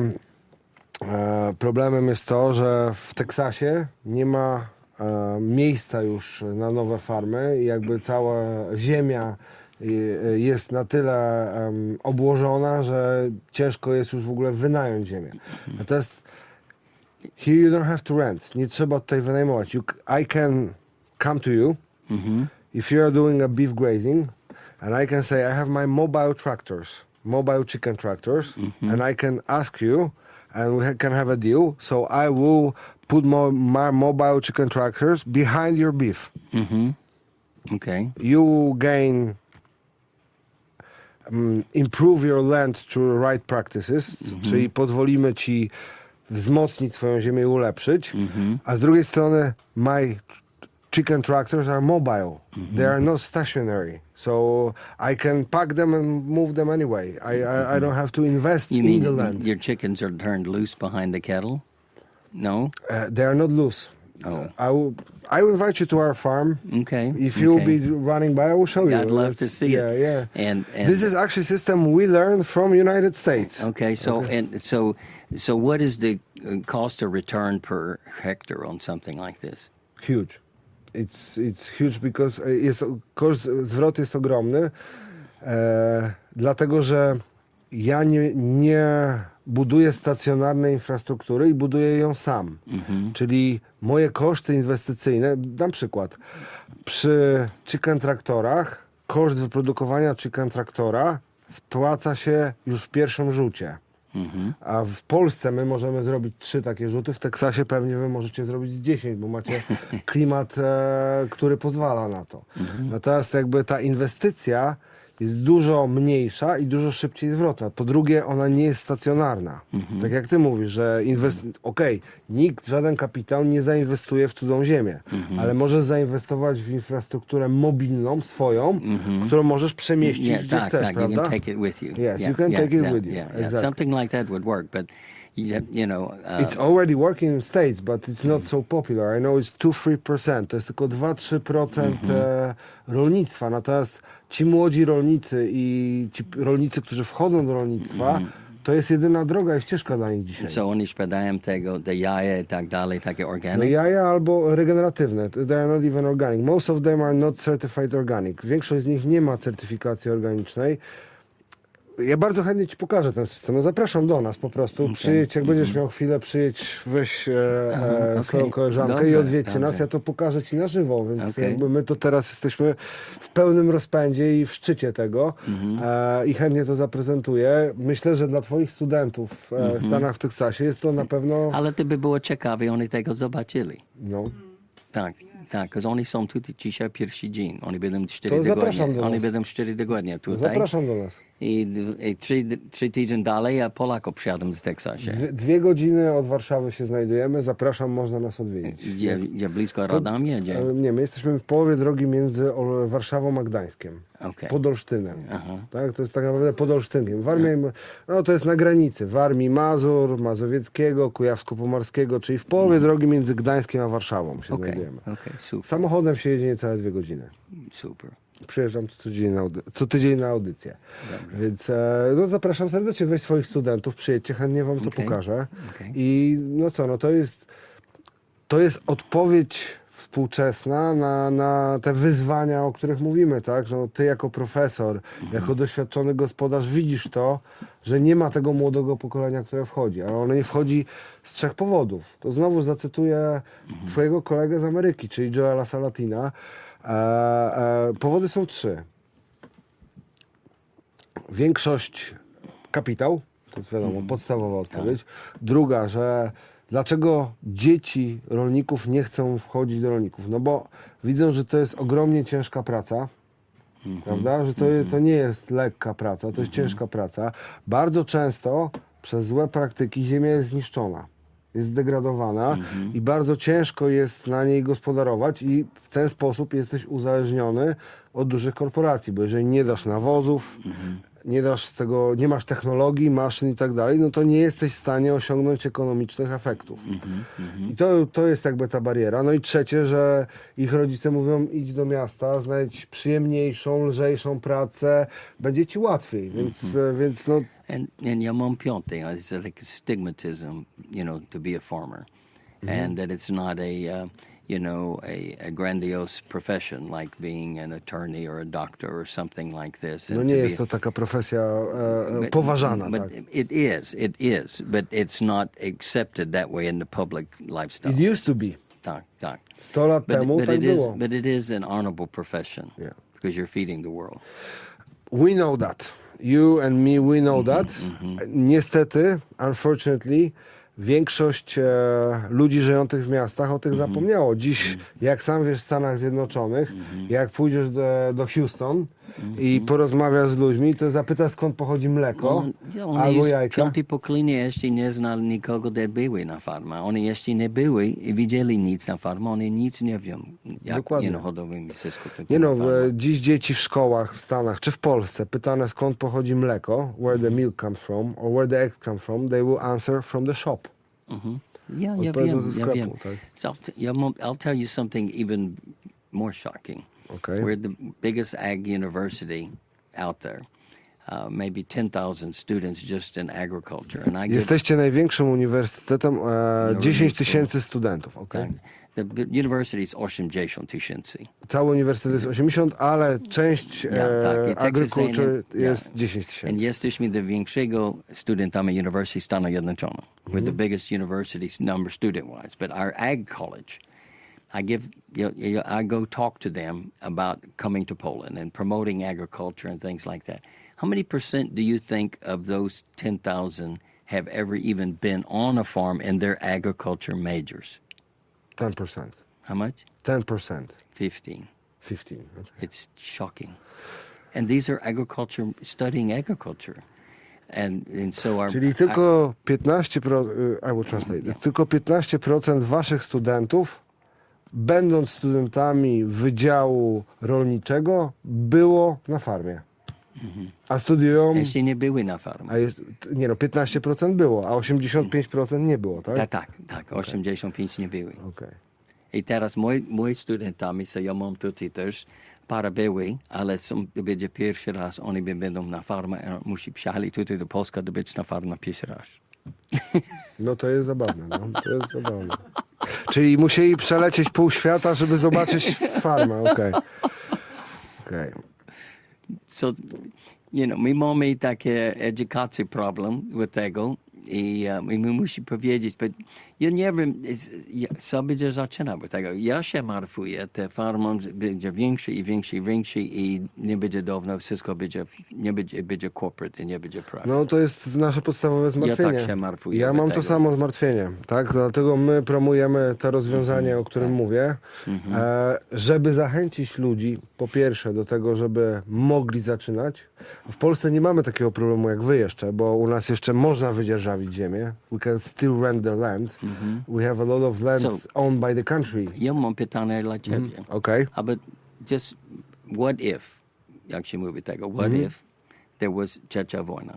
[SPEAKER 1] e, problemem jest to, że w Teksasie nie ma e, miejsca już na nowe farmy i jakby cała ziemia e, jest na tyle em, obłożona, że ciężko jest już w ogóle wynająć ziemię. Natomiast here you don't have to rent. Nie trzeba tutaj wynajmować. You, I can come to you if you're doing a beef grazing, and I can say I have my mobile tractors, mobile chicken tractors, and I can ask you, and we ha- can have a deal. So I will put mo- my mobile chicken tractors behind your beef.
[SPEAKER 2] Okay.
[SPEAKER 1] You gain, um, improve your land through right practices, czyli pozwolimy ci wzmocnić swoją ziemię i ulepszyć, a z drugiej strony my chicken tractors are mobile. They are not stationary. So I can pack them and move them anyway. I, I, I don't have to invest
[SPEAKER 2] You
[SPEAKER 1] in
[SPEAKER 2] mean
[SPEAKER 1] the land.
[SPEAKER 2] your chickens are turned loose behind the cattle? No?
[SPEAKER 1] Uh, they are not loose.
[SPEAKER 2] Oh.
[SPEAKER 1] I will, I will invite you to our farm.
[SPEAKER 2] Okay.
[SPEAKER 1] If you'll
[SPEAKER 2] okay.
[SPEAKER 1] be running by, I will show you.
[SPEAKER 2] I'd love to
[SPEAKER 1] It's-
[SPEAKER 2] see
[SPEAKER 1] yeah,
[SPEAKER 2] it.
[SPEAKER 1] Yeah,
[SPEAKER 2] And, and
[SPEAKER 1] This is actually a system we learned from United States.
[SPEAKER 2] okay. So and so so what is the uh, cost or return per hectare on something like this?
[SPEAKER 1] Huge. It's, it's huge because e, jest, koszt zwrot jest ogromny, e, dlatego że ja nie, nie buduję stacjonarnej infrastruktury i buduję ją sam. Czyli moje koszty inwestycyjne, dam przykład, przy chicken traktorach koszt wyprodukowania chicken traktora spłaca się już w pierwszym rzucie. A w Polsce my możemy zrobić trzy takie rzuty, w Teksasie pewnie wy możecie zrobić dziesięć, bo macie klimat, e, który pozwala na to. Natomiast jakby ta inwestycja jest dużo mniejsza i dużo szybciej zwrotna. Po drugie, ona nie jest stacjonarna. Tak jak ty mówisz, że inwest... okej, nikt, żaden kapitał nie zainwestuje w cudą ziemię, ale możesz zainwestować w infrastrukturę mobilną, swoją, którą możesz przemieścić
[SPEAKER 2] Yeah,
[SPEAKER 1] gdzie
[SPEAKER 2] tak,
[SPEAKER 1] chcesz,
[SPEAKER 2] tak. You
[SPEAKER 1] prawda?
[SPEAKER 2] can take it with you.
[SPEAKER 1] Yes,
[SPEAKER 2] yeah,
[SPEAKER 1] you can
[SPEAKER 2] yeah,
[SPEAKER 1] take it
[SPEAKER 2] yeah,
[SPEAKER 1] with you.
[SPEAKER 2] Yeah, yeah.
[SPEAKER 1] Exactly.
[SPEAKER 2] Something like that would work, but you, have- you know. Uh,
[SPEAKER 1] It's already working in States, but it's not so popular. I know it's two to three percent. To jest tylko dwa do trzech procent e, rolnictwa. Natomiast ci młodzi rolnicy i ci rolnicy, którzy wchodzą do rolnictwa, mm. to jest jedyna droga i ścieżka dla nich dzisiaj.
[SPEAKER 2] Co oni sprzedają tego, te jaja i tak dalej, takie organic?
[SPEAKER 1] No jaja albo regeneratywne. They are not even organic. Most of them are not certified organic. Większość z nich nie ma certyfikacji organicznej. Ja bardzo chętnie ci pokażę ten system. No zapraszam do nas po prostu. Okay. Przyjedź, jak mm-hmm. będziesz miał chwilę, przyjedź, weź e, e, okay. swoją koleżankę dobrze, i odwiedźcie dobrze. nas. Ja to pokażę ci na żywo, więc okay. jakby my to teraz jesteśmy w pełnym rozpędzie i w szczycie tego mm-hmm. e, i chętnie to zaprezentuję. Myślę, że dla twoich studentów e, mm-hmm. w Stanach, w Teksasie jest to na pewno...
[SPEAKER 2] Ale to by było ciekawe, oni tego zobaczyli.
[SPEAKER 1] No.
[SPEAKER 2] Tak. Tak, bo oni są tutaj dzisiaj pierwszy dzień. Oni będą cztery tygodnie. Oni będą cztery tygodnie tutaj.
[SPEAKER 1] Zapraszam do nas.
[SPEAKER 2] I, i trzy, trzy tygodnie dalej, a Polaków przyjadą do Teksasie.
[SPEAKER 1] Dwie, dwie godziny od Warszawy się znajdujemy. Zapraszam, można nas odwiedzić.
[SPEAKER 2] Gdzie, gdzie blisko Radomia? Gdzie?
[SPEAKER 1] Nie, my jesteśmy w połowie drogi między Warszawą a Gdańskiem.
[SPEAKER 2] Okay.
[SPEAKER 1] Pod Olsztynem. Tak? To jest tak naprawdę pod Olsztynkiem. W Armii, no to jest na granicy. W Armii Mazur, Mazowieckiego, Kujawsko-Pomorskiego, czyli w połowie mm. drogi między Gdańskiem a Warszawą się
[SPEAKER 2] okay.
[SPEAKER 1] znajdujemy.
[SPEAKER 2] Okay. Super.
[SPEAKER 1] Samochodem się jedzie niecałe dwie godziny.
[SPEAKER 2] Super.
[SPEAKER 1] Przyjeżdżam co tydzień na, audy- co tydzień na audycję. Dobrze. Więc e, no, zapraszam serdecznie, weź swoich studentów, przyjedźcie, chętnie wam to
[SPEAKER 2] okay.
[SPEAKER 1] pokażę.
[SPEAKER 2] Okay.
[SPEAKER 1] I no co, no to jest, to jest odpowiedź współczesna na, na te wyzwania, o których mówimy, tak? No, ty jako profesor, mhm. jako doświadczony gospodarz widzisz to, że nie ma tego młodego pokolenia, które wchodzi, ale ono nie wchodzi z trzech powodów. To znowu zacytuję mhm. twojego kolegę z Ameryki, czyli Joela Salatina. E, e, powody są trzy. Większość kapitał, to jest wiadomo, podstawowa odpowiedź. Druga, że dlaczego dzieci rolników nie chcą wchodzić do rolników? No bo widzą, że to jest ogromnie ciężka praca, mm-hmm. prawda? Że to, to nie jest lekka praca, to jest mm-hmm. ciężka praca. Bardzo często przez złe praktyki ziemia jest zniszczona. Jest zdegradowana mm-hmm. i bardzo ciężko jest na niej gospodarować i w ten sposób jesteś uzależniony od dużych korporacji, bo jeżeli nie dasz nawozów, mm-hmm. nie dasz tego, nie masz technologii, maszyn i tak dalej, no to nie jesteś w stanie osiągnąć ekonomicznych efektów. Mm-hmm. I to, to jest jakby ta bariera. No i trzecie, że ich rodzice mówią, idź do miasta, znajdź przyjemniejszą, lżejszą pracę, będzie ci łatwiej, więc, mm-hmm. więc no...
[SPEAKER 2] And, and ja mam piąty, it's like a stigmatism, you know, to be a farmer. Mm-hmm. And that it's not a, uh, you know, a, a grandiose profession like being an attorney or a doctor or something like this.
[SPEAKER 1] No nie jest to taka profesja e,
[SPEAKER 2] but,
[SPEAKER 1] poważana.
[SPEAKER 2] But
[SPEAKER 1] tak.
[SPEAKER 2] it is, it is, but it's not accepted that way in the public lifestyle.
[SPEAKER 1] It used to be.
[SPEAKER 2] Tak, tak.
[SPEAKER 1] Sto lat
[SPEAKER 2] but,
[SPEAKER 1] temu
[SPEAKER 2] but
[SPEAKER 1] tak
[SPEAKER 2] it
[SPEAKER 1] było.
[SPEAKER 2] Is, but it is an honorable profession
[SPEAKER 1] Yeah.
[SPEAKER 2] because you're feeding the world.
[SPEAKER 1] We know that. You and me, we know that. Mm-hmm. Niestety, unfortunately, większość e, ludzi żyjących w miastach o tych mm-hmm. zapomniało. Dziś, mm-hmm. jak sam wiesz, w Stanach Zjednoczonych, mm-hmm. jak pójdziesz do, do Houston mm-hmm. i porozmawiasz z ludźmi, to zapytasz, skąd pochodzi mleko
[SPEAKER 2] no,
[SPEAKER 1] albo jajka.
[SPEAKER 2] Piąty pokolenie jeszcze nie znali nikogo, które były na farmie. Oni jeszcze nie były i widzieli nic na farmie. Oni nic nie wiedzą, jak nie hodowymi wszystko.
[SPEAKER 1] Nie no, dziś dzieci w szkołach w Stanach czy w Polsce pytane, skąd pochodzi mleko, where the milk comes from, or where the eggs come from, they will answer from the shop.
[SPEAKER 2] Mhm. Ja, ja wiem, ja wiem. Tak? So I'll, t- I'll tell you something even more shocking.
[SPEAKER 1] Okay.
[SPEAKER 2] We're the biggest ag university out there. Uh, maybe ten thousand students just in agriculture. And I give,
[SPEAKER 1] Jesteście największym uniwersytetem, e, dziesięć tysięcy studentów. Okay.
[SPEAKER 2] Tak. The university is osiemdziesiąt tysięcy.
[SPEAKER 1] Cały uniwersytet jest osiemdziesiąt, ale część
[SPEAKER 2] ja, tak.
[SPEAKER 1] agriculture jest ja. dziesięć tysięcy.
[SPEAKER 2] I jesteśmy do większego studentami Uniwersytetu Stanów Zjednoczonych. Mm-hmm. We're the biggest university number student-wise. But our ag college, I give, you know, I go talk to them about coming to Poland and promoting agriculture and things like that. How many percent do you think of those ten thousand have ever even been on a farm in their agriculture majors?
[SPEAKER 1] ten percent.
[SPEAKER 2] How much?
[SPEAKER 1] ten percent.
[SPEAKER 2] fifteen.
[SPEAKER 1] fifteen. Okay.
[SPEAKER 2] It's shocking. And these are agriculture, studying agriculture. And, and so our,
[SPEAKER 1] Czyli tylko piętnaście procent, I will translate, yeah. tylko piętnaście procent waszych studentów, będąc studentami Wydziału Rolniczego, było na farmie. Mhm. A studiują...
[SPEAKER 2] Jeszcze nie były na farmie.
[SPEAKER 1] A jest, nie no, piętnaście procent było, a osiemdziesiąt pięć procent nie było, tak?
[SPEAKER 2] Tak, tak, tak. Okay. osiemdziesiąt pięć procent nie były.
[SPEAKER 1] Okay.
[SPEAKER 2] I teraz moi, moi studentami, co ja mam tutaj też, parę były, ale są, to będzie pierwszy raz, oni będą na farmę, musi przyjechali tutaj do Polski, to być na farmę pierwszy raz.
[SPEAKER 1] No to jest zabawne, no. To jest zabawne. Czyli musieli przelecieć pół świata, żeby zobaczyć farmę, okej. Okay. Okay.
[SPEAKER 2] So, you know, my mamy takie edukację problem with tego i uh, my musimy powiedzieć, but ja nie wiem, ja, co będzie zaczynać od tego. Ja się martwię, te farmy będzie większe i większe i większe i nie będzie dawno, wszystko będzie, nie będzie, będzie corporate i nie będzie private.
[SPEAKER 1] No to jest nasze podstawowe zmartwienie.
[SPEAKER 2] Ja tak się martwię.
[SPEAKER 1] Ja mam
[SPEAKER 2] tego.
[SPEAKER 1] to samo zmartwienie, tak? Dlatego my promujemy to rozwiązanie, o którym mówię, e, żeby zachęcić ludzi, po pierwsze, do tego, żeby mogli zaczynać. W Polsce nie mamy takiego problemu jak wy jeszcze, bo u nas jeszcze można wydzierżawić ziemię. We can still rent the land. We have a lot of land
[SPEAKER 2] So-
[SPEAKER 1] owned by the country.
[SPEAKER 2] Ja mam pytanie dla ciebie.
[SPEAKER 1] Okej.
[SPEAKER 2] Aber just what if, jak się mówi tego, what if there was trzecia wojna?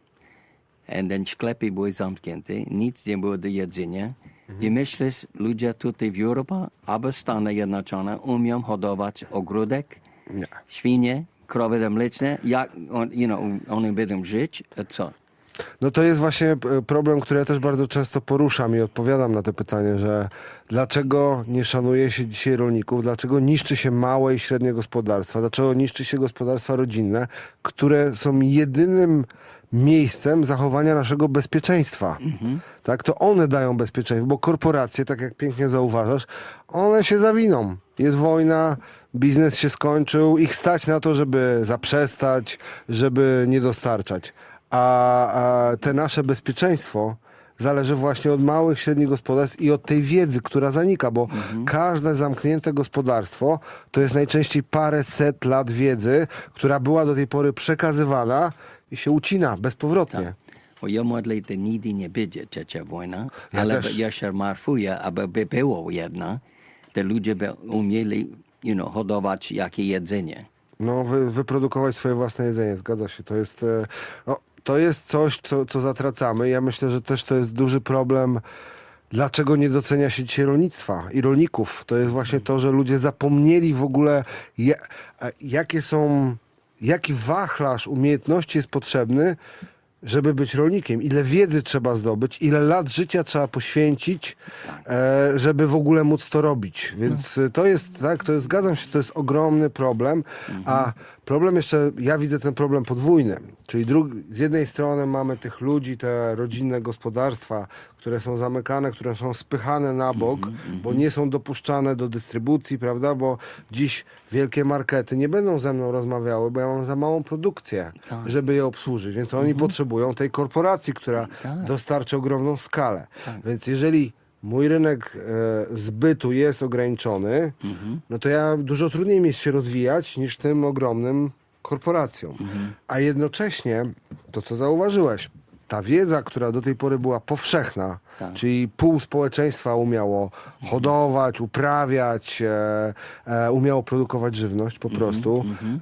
[SPEAKER 2] And then sklepy były zamknięte, nic nie było do jedzenia. Ty myślisz, ludzie tutaj w Europie albo Stany Zjednoczone umią hodować ogródek,
[SPEAKER 1] Nie.
[SPEAKER 2] świnie, krowy mleczne, jak on, you know, one będą żyć, a co?
[SPEAKER 1] No to jest właśnie e, problem, który ja też bardzo często poruszam i odpowiadam na to pytanie, że dlaczego nie szanuje się dzisiaj rolników, dlaczego niszczy się małe i średnie gospodarstwa, dlaczego niszczy się gospodarstwa rodzinne, które są jedynym miejscem zachowania naszego bezpieczeństwa. Tak, to one dają bezpieczeństwo, bo korporacje, tak jak pięknie zauważasz, one się zawiną. Jest wojna, biznes się skończył, ich stać na to, żeby zaprzestać, żeby nie dostarczać. A, a te nasze bezpieczeństwo zależy właśnie od małych, średnich gospodarstw i od tej wiedzy, która zanika, bo każde zamknięte gospodarstwo to jest najczęściej parę set lat wiedzy, która była do tej pory przekazywana i się ucina bezpowrotnie.
[SPEAKER 2] Bo ja modlę, że nigdy nie będzie trzecia wojna,
[SPEAKER 1] Ja
[SPEAKER 2] ale
[SPEAKER 1] też.
[SPEAKER 2] ja się martwię, aby by było jedna, to ludzie by umieli, you know, hodować jakie jedzenie.
[SPEAKER 1] No, wy, wyprodukować swoje własne jedzenie, zgadza się. To jest, e, no, to jest coś, co, co zatracamy. Ja myślę, że też to jest duży problem, dlaczego nie docenia się dzisiaj rolnictwa i rolników. To jest właśnie to, że ludzie zapomnieli w ogóle, je, e, jakie są, jaki wachlarz umiejętności jest potrzebny, żeby być rolnikiem. Ile wiedzy trzeba zdobyć, ile lat życia trzeba poświęcić, e, żeby w ogóle móc to robić. Więc to jest, tak, to jest, zgadzam się, to jest ogromny problem, a problem jeszcze, ja widzę ten problem podwójny. Czyli dru- z jednej strony mamy tych ludzi, te rodzinne gospodarstwa, które są zamykane, które są spychane na bok, bo nie są dopuszczane do dystrybucji, prawda? Bo dziś wielkie markety nie będą ze mną rozmawiały, bo ja mam za małą produkcję,
[SPEAKER 2] Tak.
[SPEAKER 1] żeby je obsłużyć. Więc oni potrzebują tej korporacji, która
[SPEAKER 2] Tak.
[SPEAKER 1] dostarczy ogromną skalę. Więc jeżeli mój rynek e, zbytu jest ograniczony, no to ja dużo trudniej mi jest się rozwijać niż tym ogromnym korporacjom. A jednocześnie, to co zauważyłeś, ta wiedza, która do tej pory była powszechna,
[SPEAKER 2] Tak.
[SPEAKER 1] czyli pół społeczeństwa umiało hodować, uprawiać, e, e, umiało produkować żywność po prostu.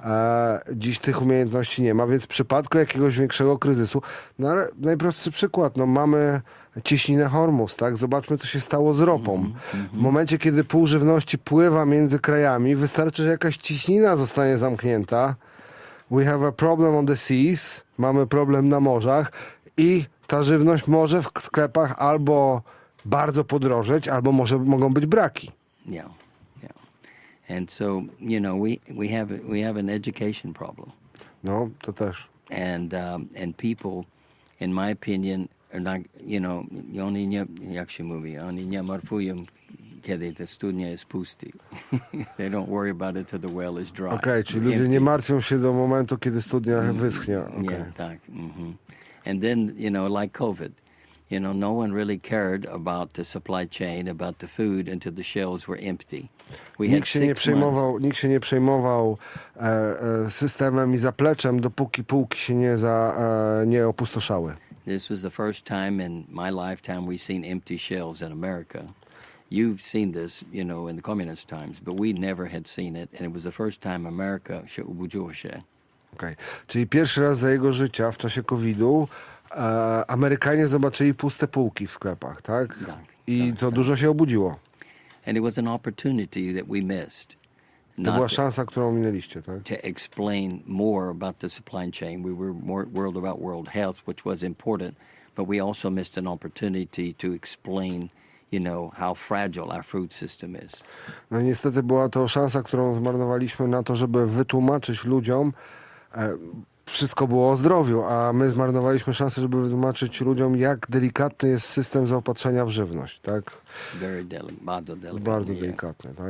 [SPEAKER 1] E, dziś tych umiejętności nie ma, więc w przypadku jakiegoś większego kryzysu, no ale najprostszy przykład, no mamy cieśninę Hormuz, tak? Zobaczmy, co się stało z ropą. W momencie, kiedy pół żywności pływa między krajami, wystarczy, że jakaś cieśnina zostanie zamknięta. We have a problem on the seas, mamy problem na morzach i ta żywność może w sklepach albo bardzo podrożeć, albo może mogą być braki.
[SPEAKER 2] Yeah, yeah. And so, you know, we, we, have, we have an education problem.
[SPEAKER 1] No, to też.
[SPEAKER 2] And, um, and people, in my opinion, are not, you know, oni nie, jak się mówi, oni nie martwią, kiedy ta studnia jest pusty. They don't worry about it till the well is dry.
[SPEAKER 1] Okej, czyli ludzie
[SPEAKER 2] Empty.
[SPEAKER 1] nie martwią się do momentu, kiedy studnia wyschnie. Okay.
[SPEAKER 2] Yeah, tak. Mhm. And then, you know, like COVID, you know, no one really cared about the supply chain, about the food until the shelves were empty. We had
[SPEAKER 1] Nikt się, nie
[SPEAKER 2] six months.
[SPEAKER 1] przejmował, nikt się nie przejmował e, e, systemem i zapleczem, dopóki półki się nie, za, e, nie opustoszały.
[SPEAKER 2] This was the first time in my lifetime we've seen empty shelves in America. You've seen this, you know, in the communist times, but we never had seen it, and it was the first time America się obudziło się.
[SPEAKER 1] Okay. Czyli pierwszy raz za jego życia w czasie kowida e, Amerykanie zobaczyli puste półki w sklepach, tak?
[SPEAKER 2] Tak,
[SPEAKER 1] I
[SPEAKER 2] tak,
[SPEAKER 1] co
[SPEAKER 2] tak.
[SPEAKER 1] dużo się obudziło.
[SPEAKER 2] And it was an opportunity that we missed.
[SPEAKER 1] To
[SPEAKER 2] not
[SPEAKER 1] była szansa, którą minęliście, tak?
[SPEAKER 2] to explain more about the supply chain. We were more worried about world health, which was important, but we also missed an opportunity to explain, you know, how fragile our food system is.
[SPEAKER 1] No niestety była to szansa, którą zmarnowaliśmy na to, żeby wytłumaczyć ludziom, e, wszystko było o zdrowiu, a my zmarnowaliśmy szansę, żeby wytłumaczyć ludziom, jak delikatny jest system zaopatrzenia w żywność, tak?
[SPEAKER 2] Very deli- bardzo delikatny.
[SPEAKER 1] Bardzo
[SPEAKER 2] yeah.
[SPEAKER 1] delikatny, tak?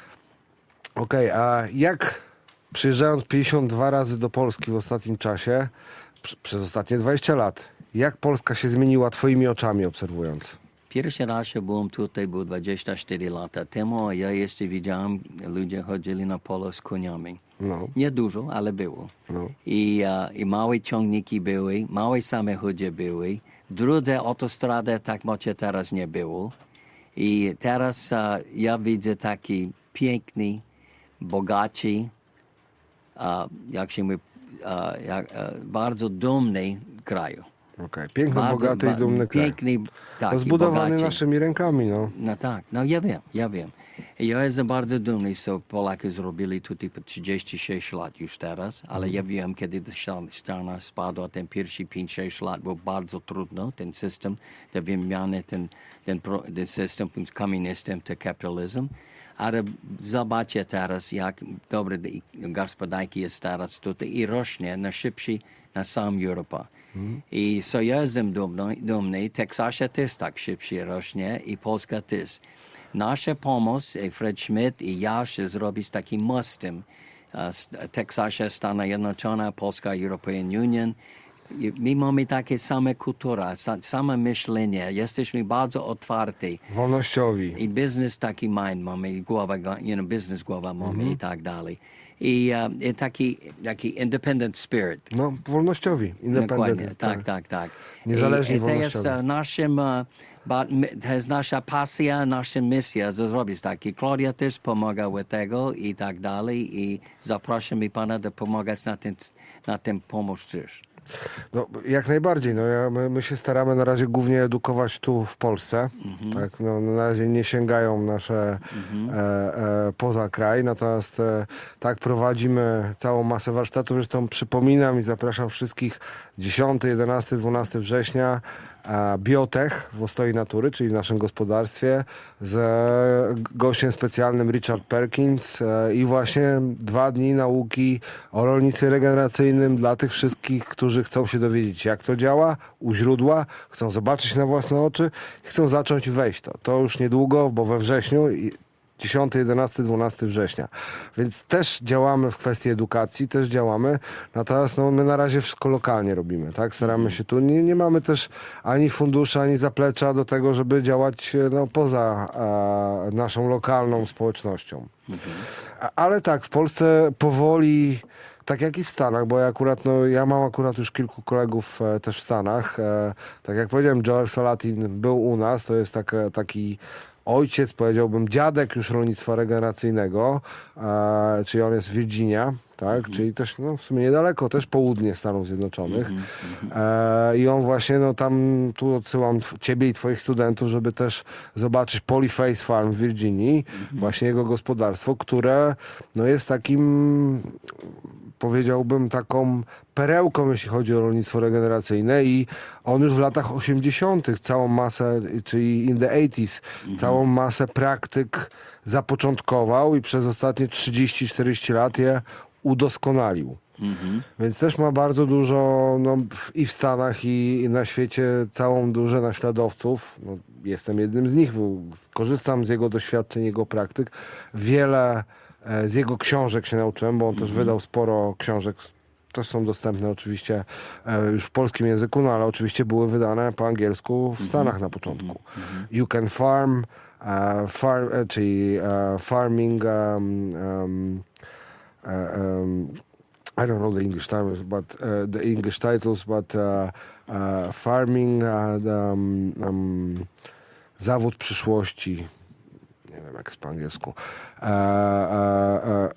[SPEAKER 1] Okej, a jak przyjeżdżając pięćdziesiąt dwa razy do Polski w ostatnim czasie, pr- przez ostatnie dwadzieścia lat, jak Polska się zmieniła twoimi oczami obserwując?
[SPEAKER 2] Pierwszy raz ja byłem tutaj, był dwadzieścia cztery lata temu, a ja jeszcze widziałem, ludzie chodzili na pole z koniami.
[SPEAKER 1] No,
[SPEAKER 2] Nie dużo, ale było.
[SPEAKER 1] no.
[SPEAKER 2] I, uh, I małe ciągniki były, małe samochody były. Drugie autostrady tak macie teraz nie było. I teraz uh, ja widzę taki piękny, bogaci, uh, jak się mówi, uh, jak, uh, bardzo dumny kraju.
[SPEAKER 1] Okej, piękny,
[SPEAKER 2] Bardzo
[SPEAKER 1] bogaty i
[SPEAKER 2] ba-
[SPEAKER 1] dumny kraj.
[SPEAKER 2] Piękny, tak,
[SPEAKER 1] No,
[SPEAKER 2] i
[SPEAKER 1] zbudowany
[SPEAKER 2] bogaci.
[SPEAKER 1] naszymi rękami, no.
[SPEAKER 2] No tak, no ja wiem, ja wiem. I ja jestem bardzo dumny, co Polacy zrobili tutaj po trzydzieści sześć lat już teraz, ale ja wiem, kiedy Stana spadła, ten pierwszy pięć sześć lat był bardzo trudno, ten system, te wymiany, ten, ten, pro, ten system z komunistycznym to kapitalizm. Ale zobaczcie teraz, jak dobre gospodarki jest teraz tutaj i rośnie na szybciej na całą Europę. I so ja jestem dumny, dumny, Teksasie też tak szybciej rośnie i Polska też. Nasza pomoc, i Fred Schmidt i ja się zrobić takim mostem. Teksasie Stany Zjednoczone, Polska, European Union. I my mamy takie same kultura, same myślenie, jesteśmy bardzo otwarci.
[SPEAKER 1] Wolnościowi.
[SPEAKER 2] I biznes taki mind mamy, i głowa, you know, biznes głowa mamy i tak dalej. I, uh, i taki, taki independent spirit.
[SPEAKER 1] No, wolnościowi.
[SPEAKER 2] Dokładnie,
[SPEAKER 1] Independent.
[SPEAKER 2] tak, tak, tak.
[SPEAKER 1] Niezależni
[SPEAKER 2] I, i to jest
[SPEAKER 1] wolnościowi.
[SPEAKER 2] uh, naszym, uh, ba- my- to jest nasza pasja, nasza misja zrobić tak. I Klaudia też pomaga w tego i tak dalej. I zapraszamy Pana do pomagać na tym, na tym pomóc też.
[SPEAKER 1] No, jak najbardziej. No, ja, my, my się staramy na razie głównie edukować tu w Polsce. Tak, no, na razie nie sięgają nasze e, e, poza kraj, natomiast e, tak prowadzimy całą masę warsztatów. Zresztą przypominam i zapraszam wszystkich dziesiątego, jedenastego, dwunastego września a Biotech w Ostoi Natury, czyli w naszym gospodarstwie, z gościem specjalnym Richard Perkins e, i właśnie dwa dni nauki o rolnictwie regeneracyjnym dla tych wszystkich, którzy chcą się dowiedzieć, jak to działa, u źródła, chcą zobaczyć na własne oczy i chcą zacząć wejść to. To już niedługo, bo we wrześniu, dziesiątego, jedenastego, dwunastego września. Więc też działamy w kwestii edukacji, też działamy, natomiast no, my na razie wszystko lokalnie robimy, tak? Staramy się tu, nie, nie mamy też ani funduszy, ani zaplecza do tego, żeby działać no, poza a, naszą lokalną społecznością. A, ale tak, w Polsce powoli, tak jak i w Stanach, bo ja akurat, no, ja mam akurat już kilku kolegów e, też w Stanach. E, tak jak powiedziałem, Joel Salatin był u nas, to jest tak, taki ojciec, powiedziałbym, dziadek już rolnictwa regeneracyjnego, e, czyli on jest z Virginia, tak, mm-hmm. czyli też no, w sumie niedaleko, też południe Stanów Zjednoczonych. Mm-hmm. E, I on właśnie, no tam, tu odsyłam ciebie i twoich studentów, żeby też zobaczyć Polyface Farm w Virginii, mm-hmm. właśnie jego gospodarstwo, które no, jest takim, powiedziałbym, taką perełką, jeśli chodzi o rolnictwo regeneracyjne i on już w latach osiemdziesiątych całą masę, czyli in the eighties, mhm. całą masę praktyk zapoczątkował i przez ostatnie trzydzieści czterdzieści lat je udoskonalił. Mhm. Więc też ma bardzo dużo no, i w Stanach, i, i na świecie całą dużo naśladowców. No, jestem jednym z nich, korzystam z jego doświadczeń, jego praktyk. Wiele z jego książek się nauczyłem, bo on też wydał sporo książek, też są dostępne oczywiście już w polskim języku, no ale oczywiście były wydane po angielsku w Stanach na początku. You Can Farm, uh, farm czyli uh, Farming, um, um, uh, um, I don't know the English titles, but uh, the English titles, but uh, uh, Farming, uh, the, um, um, Zawód przyszłości. Nie wiem, jak jest po angielsku. Uh, uh, uh,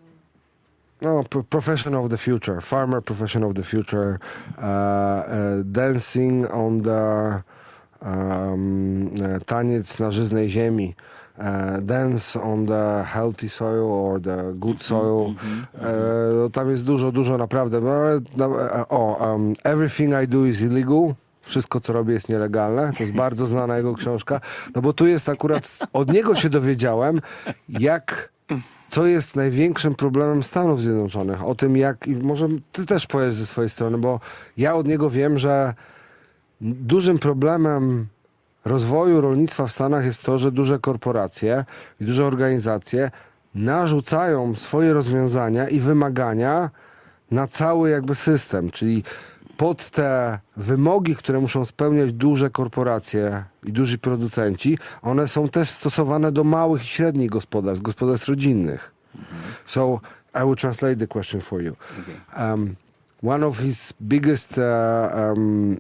[SPEAKER 1] no, Profession of the Future. Farmer Profession of the Future. Uh, uh, dancing on the um, Taniec na żyznej ziemi. uh, dance on the healthy soil or the good soil. E, tam jest dużo, dużo naprawdę. No, ale, no, e, o, um, Everything I Do is Illegal. Wszystko, co robię, jest nielegalne. To jest bardzo znana jego książka. No bo tu jest akurat, od niego się dowiedziałem, jak, co jest największym problemem Stanów Zjednoczonych. O tym, jak, i może ty też powiesz ze swojej strony, bo ja od niego wiem, że dużym problemem rozwoju rolnictwa w Stanach jest to, że duże korporacje i duże organizacje narzucają swoje rozwiązania i wymagania na cały jakby system, czyli pod te wymogi, które muszą spełniać duże korporacje i duzi producenci, one są też stosowane do małych i średnich gospodarstw, gospodarstw rodzinnych. So I will translate the question for you. Um, one of his biggest uh, um,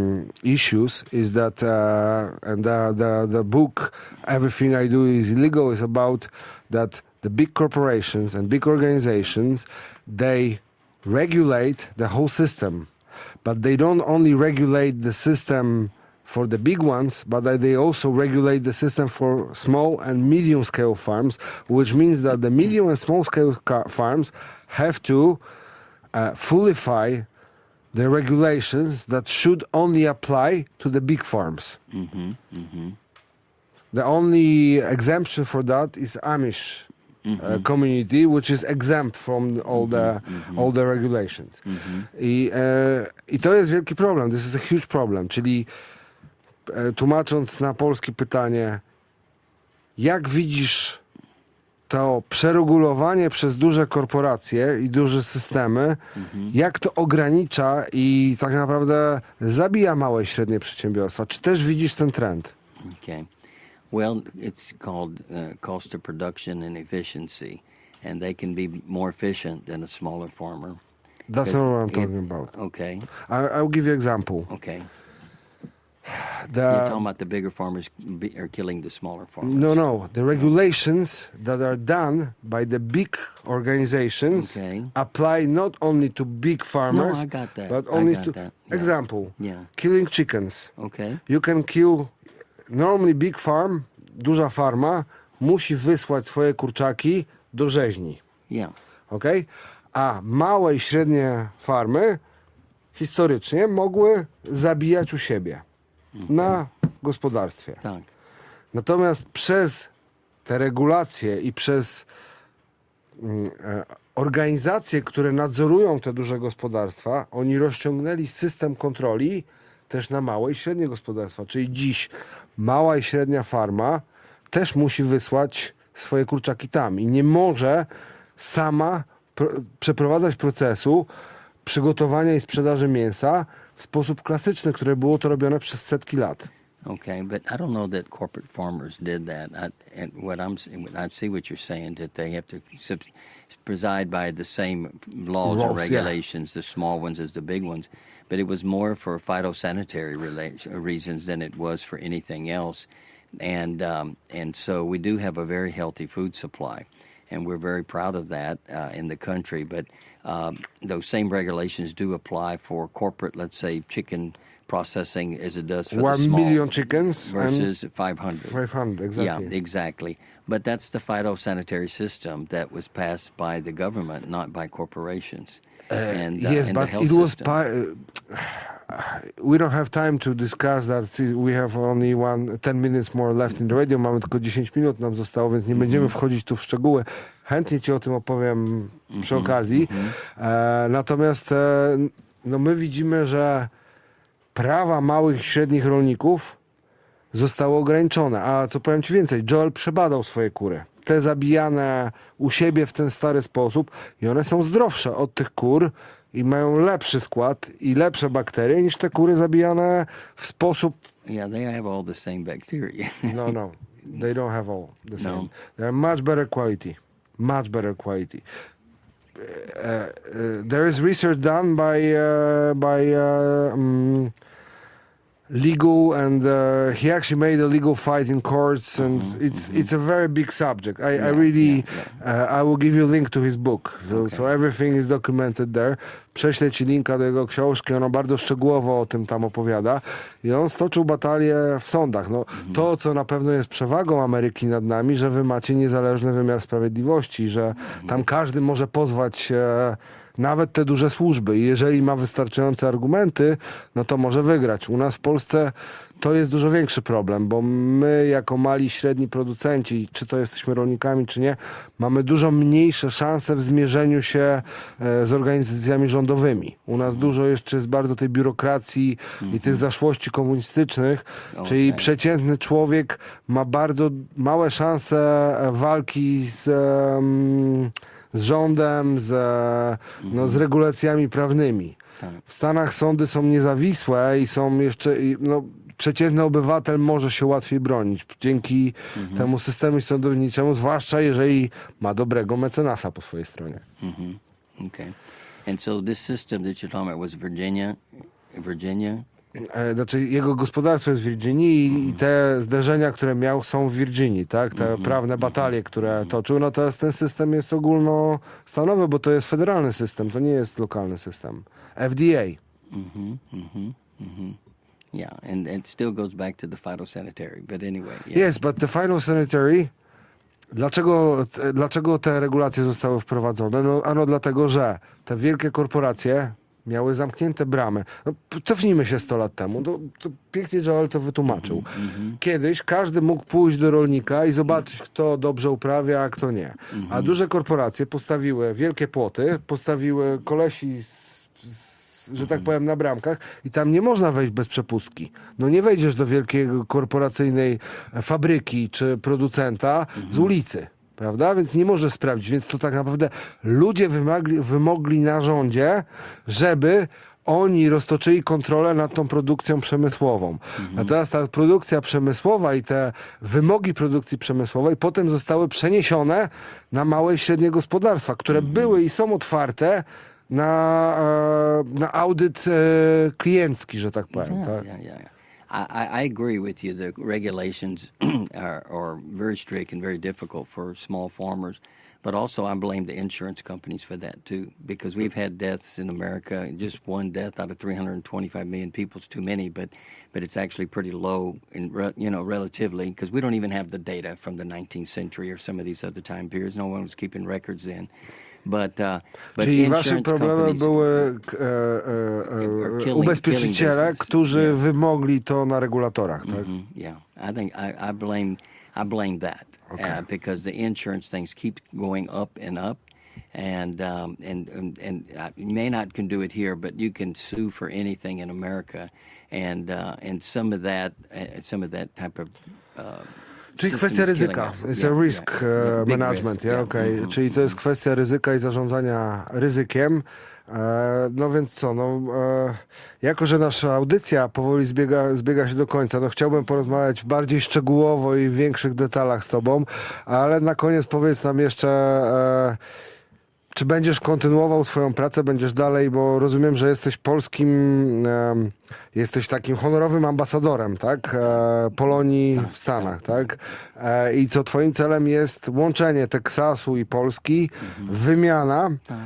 [SPEAKER 1] issues is that, uh, and the, the, the book Everything I Do is Illegal is about that the big corporations and big organizations, they regulate the whole system. But they don't only regulate the system for the big ones, but they also regulate the system for small and medium scale farms, which means that the medium and small scale farms have to uh, fullify the regulations that should only apply to the big farms.
[SPEAKER 2] Mm-hmm, mm-hmm.
[SPEAKER 1] The only exemption for that is Amish uh, community, which is exempt from all the all the regulations. I, e, I to jest wielki problem. This is a huge problem. Czyli e, tłumacząc na polskie pytanie, jak widzisz to przeregulowanie przez duże korporacje i duże systemy, jak to ogranicza i tak naprawdę zabija małe i średnie przedsiębiorstwa? Czy też widzisz ten trend?
[SPEAKER 2] Okay. Well, it's called uh, cost of production and efficiency, and they can be more efficient than a smaller farmer.
[SPEAKER 1] That's not what I'm talking about.
[SPEAKER 2] Okay.
[SPEAKER 1] I, I'll give you an example.
[SPEAKER 2] Okay.
[SPEAKER 1] The,
[SPEAKER 2] You're talking about the bigger farmers be, are killing the smaller farmers.
[SPEAKER 1] No, no. The regulations that are done by the big organizations
[SPEAKER 2] Okay.
[SPEAKER 1] apply not only to big farmers,
[SPEAKER 2] No, I got that.
[SPEAKER 1] but
[SPEAKER 2] I
[SPEAKER 1] only
[SPEAKER 2] got
[SPEAKER 1] to...
[SPEAKER 2] that. Yeah.
[SPEAKER 1] Example,
[SPEAKER 2] Yeah.
[SPEAKER 1] killing chickens.
[SPEAKER 2] Okay.
[SPEAKER 1] You can kill... Normally big farm, duża farma, musi wysłać swoje kurczaki do rzeźni.
[SPEAKER 2] Yeah.
[SPEAKER 1] Okay? A małe i średnie farmy historycznie mogły zabijać u siebie na gospodarstwie.
[SPEAKER 2] Tak.
[SPEAKER 1] Natomiast przez te regulacje i przez mm, e, organizacje, które nadzorują te duże gospodarstwa, oni rozciągnęli system kontroli też na małe i średnie gospodarstwa. Czyli dziś mała i średnia farma też musi wysłać swoje kurczaki tam i nie może sama pro, przeprowadzać procesu przygotowania i sprzedaży mięsa w sposób klasyczny, które było to robione przez setki lat.
[SPEAKER 2] Okay, but I don't know that corporate farmers did that. I, and what I'm, I see what you're saying, that they have to sub, preside by the same laws and
[SPEAKER 1] Laws, yeah.
[SPEAKER 2] regulations, the small ones as the big ones. But it was more for phytosanitary rela- reasons than it was for anything else. And um, and so we do have a very healthy food supply, and we're very proud of that uh, in the country. But um, those same regulations do apply for corporate, let's say, chicken processing as it does for
[SPEAKER 1] One
[SPEAKER 2] the small
[SPEAKER 1] million chickens
[SPEAKER 2] versus five hundred.
[SPEAKER 1] five hundred, exactly.
[SPEAKER 2] Yeah, exactly. But that's the phytosanitary system that was passed by the government, not by corporations. And, uh,
[SPEAKER 1] yes,
[SPEAKER 2] and
[SPEAKER 1] but
[SPEAKER 2] the health
[SPEAKER 1] it was...
[SPEAKER 2] system.
[SPEAKER 1] Pi- we don't have time to discuss that. We have only one, ten minutes more left in the radio. Mamy tylko dziesięć minut nam zostało, więc nie będziemy wchodzić tu w szczegóły. Chętnie ci o tym opowiem przy okazji. E, natomiast e, no my widzimy, że prawa małych i średnich rolników zostały ograniczone. A co powiem ci więcej, Joel przebadał swoje kury. Te zabijane u siebie w ten stary sposób i one są zdrowsze od tych kur i mają lepszy skład i lepsze bakterie niż te kury zabijane w sposób...
[SPEAKER 2] Yeah, they have all the same bacteria.
[SPEAKER 1] No, no. They don't have all the same.
[SPEAKER 2] No.
[SPEAKER 1] They're much better quality. Much better quality. Uh, uh, there is research done by uh, by uh, um, legal, and uh, he actually made a legal fight in courts, and it's it's a very big subject. I, I
[SPEAKER 2] Yeah,
[SPEAKER 1] really,
[SPEAKER 2] yeah,
[SPEAKER 1] Uh, I will give you a link to his book, so,
[SPEAKER 2] Okay.
[SPEAKER 1] so everything is documented there. Prześlę ci linka do jego książki, ona bardzo szczegółowo o tym tam opowiada i on stoczył batalię w sądach. No, to, co na pewno jest przewagą Ameryki nad nami, że wy macie niezależny wymiar sprawiedliwości, że tam każdy może pozwać e, nawet te duże służby i jeżeli ma wystarczające argumenty, no to może wygrać. U nas w Polsce to jest dużo większy problem, bo my jako mali, średni producenci, czy to jesteśmy rolnikami, czy nie, mamy dużo mniejsze szanse w zmierzeniu się e, z organizacjami rządowymi. U nas dużo jeszcze jest bardzo tej biurokracji i tych zaszłości komunistycznych, czyli
[SPEAKER 2] Okej.
[SPEAKER 1] przeciętny człowiek ma bardzo małe szanse e, walki z... em, z rządem, z, no, z regulacjami prawnymi.
[SPEAKER 2] Tak.
[SPEAKER 1] W Stanach sądy są niezawisłe i są jeszcze, i, no, przeciętny obywatel może się łatwiej bronić dzięki temu systemowi sądowniczemu, zwłaszcza jeżeli ma dobrego mecenasa po swojej stronie.
[SPEAKER 2] Mhm. Okay. And so this system that you're talking about was Virginia, Virginia.
[SPEAKER 1] E, Znaczy jego gospodarstwo jest w Virginii i te zderzenia, które miał, są w Virginii, tak? Te prawne batalie, które toczył, no teraz ten system jest ogólnostanowy, bo to jest federalny system, to nie jest lokalny system. F D A.
[SPEAKER 2] Mhm, mhm, mhm. Yeah, and, and it still goes back to the phytosanitary, but anyway. Yeah.
[SPEAKER 1] Yes, but the phytosanitary, dlaczego, t- dlaczego te regulacje zostały wprowadzone? No, ano dlatego, że te wielkie korporacje miały zamknięte bramy. No, p- cofnijmy się sto lat temu. To, to pięknie Joel to wytłumaczył. Kiedyś każdy mógł pójść do rolnika i zobaczyć, kto dobrze uprawia, a kto nie. A duże korporacje postawiły wielkie płoty, postawiły kolesi z że tak powiem, na bramkach i tam nie można wejść bez przepustki. No nie wejdziesz do wielkiej korporacyjnej fabryki czy producenta z ulicy, prawda? Więc nie możesz sprawdzić. Więc to tak naprawdę ludzie wymagli, wymogli na rządzie, żeby oni roztoczyli kontrolę nad tą produkcją przemysłową. A teraz ta produkcja przemysłowa i te wymogi produkcji przemysłowej potem zostały przeniesione na małe i średnie gospodarstwa, które były i są otwarte na, e, na audyt e, kliencki, że tak powiem.
[SPEAKER 2] Yeah,
[SPEAKER 1] tak?
[SPEAKER 2] yeah, yeah. I, I I agree with you. The regulations are, are very strict and very difficult for small farmers. But also, I blame the insurance companies for that too, because we've had deaths in America. Just one death out of three hundred twenty-five million people is too many, but but it's actually pretty low, in re, you know, relatively, because we don't even have the data from the nineteenth century or some of these other time periods. No one was keeping records then. But, uh, but
[SPEAKER 1] Czyli waszym
[SPEAKER 2] insurance
[SPEAKER 1] problemem
[SPEAKER 2] companies
[SPEAKER 1] były k- e, e,
[SPEAKER 2] are
[SPEAKER 1] e,
[SPEAKER 2] killing-
[SPEAKER 1] ubezpieczyciele,
[SPEAKER 2] killing business.
[SPEAKER 1] którzy
[SPEAKER 2] Yeah.
[SPEAKER 1] wymogli to na regulatorach. Tak?
[SPEAKER 2] Mhm, yeah, I think I, I blame I blame that uh, because the insurance things keep going up and up, and um, and and, and uh, you may not can do it here, but you can sue for anything in America, and uh, and some of that uh, some of that type of. Uh,
[SPEAKER 1] Czyli
[SPEAKER 2] system
[SPEAKER 1] kwestia
[SPEAKER 2] is killing
[SPEAKER 1] ryzyka.
[SPEAKER 2] us.
[SPEAKER 1] It's
[SPEAKER 2] Yeah,
[SPEAKER 1] a risk
[SPEAKER 2] yeah,
[SPEAKER 1] e,
[SPEAKER 2] yeah, big
[SPEAKER 1] management.
[SPEAKER 2] risk,
[SPEAKER 1] Yeah,
[SPEAKER 2] yeah.
[SPEAKER 1] okay.
[SPEAKER 2] Mhm.
[SPEAKER 1] Czyli to jest kwestia ryzyka i zarządzania ryzykiem. E, no więc co, no, e, jako że nasza audycja powoli zbiega, zbiega się do końca, no chciałbym porozmawiać bardziej szczegółowo i w większych detalach z tobą, ale na koniec powiedz nam jeszcze, e, czy będziesz kontynuował swoją pracę, będziesz dalej, bo rozumiem, że jesteś polskim, em, jesteś takim honorowym ambasadorem, tak? E, Polonii w Stanach, tak? E, I co twoim celem jest łączenie Teksasu i Polski, wymiana.
[SPEAKER 2] Tak.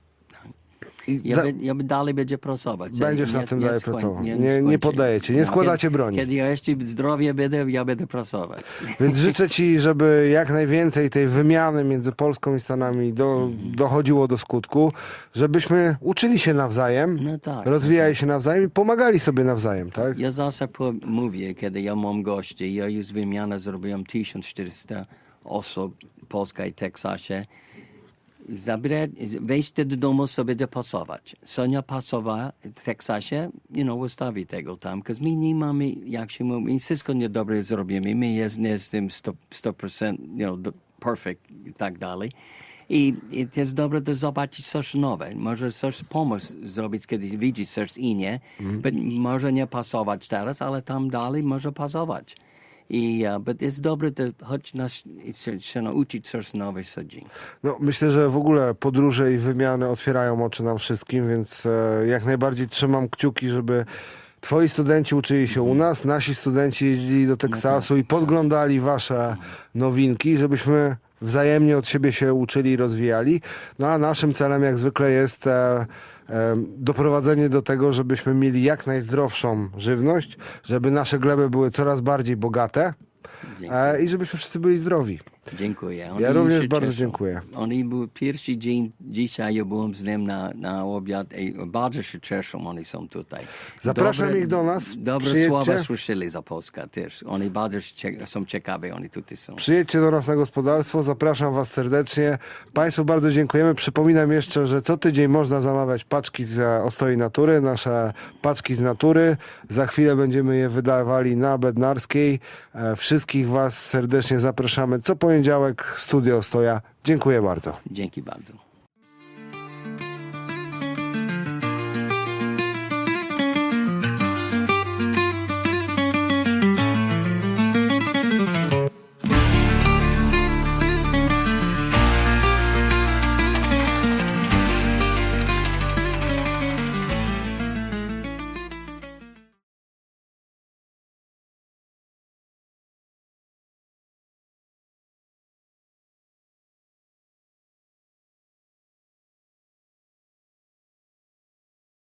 [SPEAKER 1] I
[SPEAKER 2] Ja,
[SPEAKER 1] za-
[SPEAKER 2] by, ja by dalej będzie pracować.
[SPEAKER 1] Będziesz
[SPEAKER 2] Nie-
[SPEAKER 1] nad tym
[SPEAKER 2] nie
[SPEAKER 1] dalej
[SPEAKER 2] skoń-
[SPEAKER 1] pracował. Nie-
[SPEAKER 2] skończy.
[SPEAKER 1] nie poddajecie, nie
[SPEAKER 2] No,
[SPEAKER 1] składacie
[SPEAKER 2] kiedy,
[SPEAKER 1] broni.
[SPEAKER 2] Kiedy ja jeszcze zdrowie będę, ja będę pracować.
[SPEAKER 1] Więc życzę ci, żeby jak najwięcej tej wymiany między Polską i Stanami do, dochodziło do skutku, żebyśmy uczyli się nawzajem,
[SPEAKER 2] No tak.
[SPEAKER 1] rozwijali się nawzajem i pomagali sobie nawzajem, tak?
[SPEAKER 2] Ja zawsze po- mówię, kiedy ja mam gości, ja już wymianę zrobiłem tysiąc czterysta osób w Polsce i Teksasie. Zabrać, wejść do domu sobie do pasować. Sonia pasowała w Teksasie, you know, ustawi tego tam, because my nie mamy, jak się mówi, wszystko niedobre zrobimy, my jest, nie jestem sto procent, you know, do- perfect i tak dalej. I, I to jest dobre do zobaczyć coś nowe. Może coś pomóc zrobić, kiedy widzisz coś inne, but może nie pasować teraz, ale tam dalej może pasować. I, uh, but jest dobre, to choć nas się, się nauczyć coś nowego sadzi.
[SPEAKER 1] No, myślę, że w ogóle podróże i wymiany otwierają oczy nam wszystkim, więc e, jak najbardziej trzymam kciuki, żeby twoi studenci uczyli się u nas, nasi studenci jeździli do Teksasu i podglądali wasze nowinki, żebyśmy wzajemnie od siebie się uczyli i rozwijali. No a naszym celem jak zwykle jest e, e, doprowadzenie do tego, żebyśmy mieli jak najzdrowszą żywność, żeby nasze gleby były coraz bardziej bogate e, i żebyśmy wszyscy byli zdrowi.
[SPEAKER 2] Dziękuję.
[SPEAKER 1] Ja
[SPEAKER 2] Oni
[SPEAKER 1] również
[SPEAKER 2] się
[SPEAKER 1] bardzo
[SPEAKER 2] cieszą.
[SPEAKER 1] dziękuję.
[SPEAKER 2] Oni był pierwszy dzień, dzisiaj ja byłem z nim na, na obiad i bardzo się cieszą, oni są tutaj.
[SPEAKER 1] Zapraszam
[SPEAKER 2] Dobre-
[SPEAKER 1] ich do nas.
[SPEAKER 2] Dobre
[SPEAKER 1] Przyjedźcie.
[SPEAKER 2] słowa słyszeli za Polskę też. Oni bardzo cie- są ciekawi, oni tutaj są.
[SPEAKER 1] Przyjedźcie do nas na gospodarstwo, zapraszam was serdecznie. Państwu bardzo dziękujemy. Przypominam jeszcze, że co tydzień można zamawiać paczki z Ostoi Natury, nasze paczki z natury. Za chwilę będziemy je wydawali na Bednarskiej. E, Wszystkich was serdecznie zapraszamy. Co poniedziałek Studio Ostoja. Dziękuję bardzo.
[SPEAKER 2] Dzięki bardzo.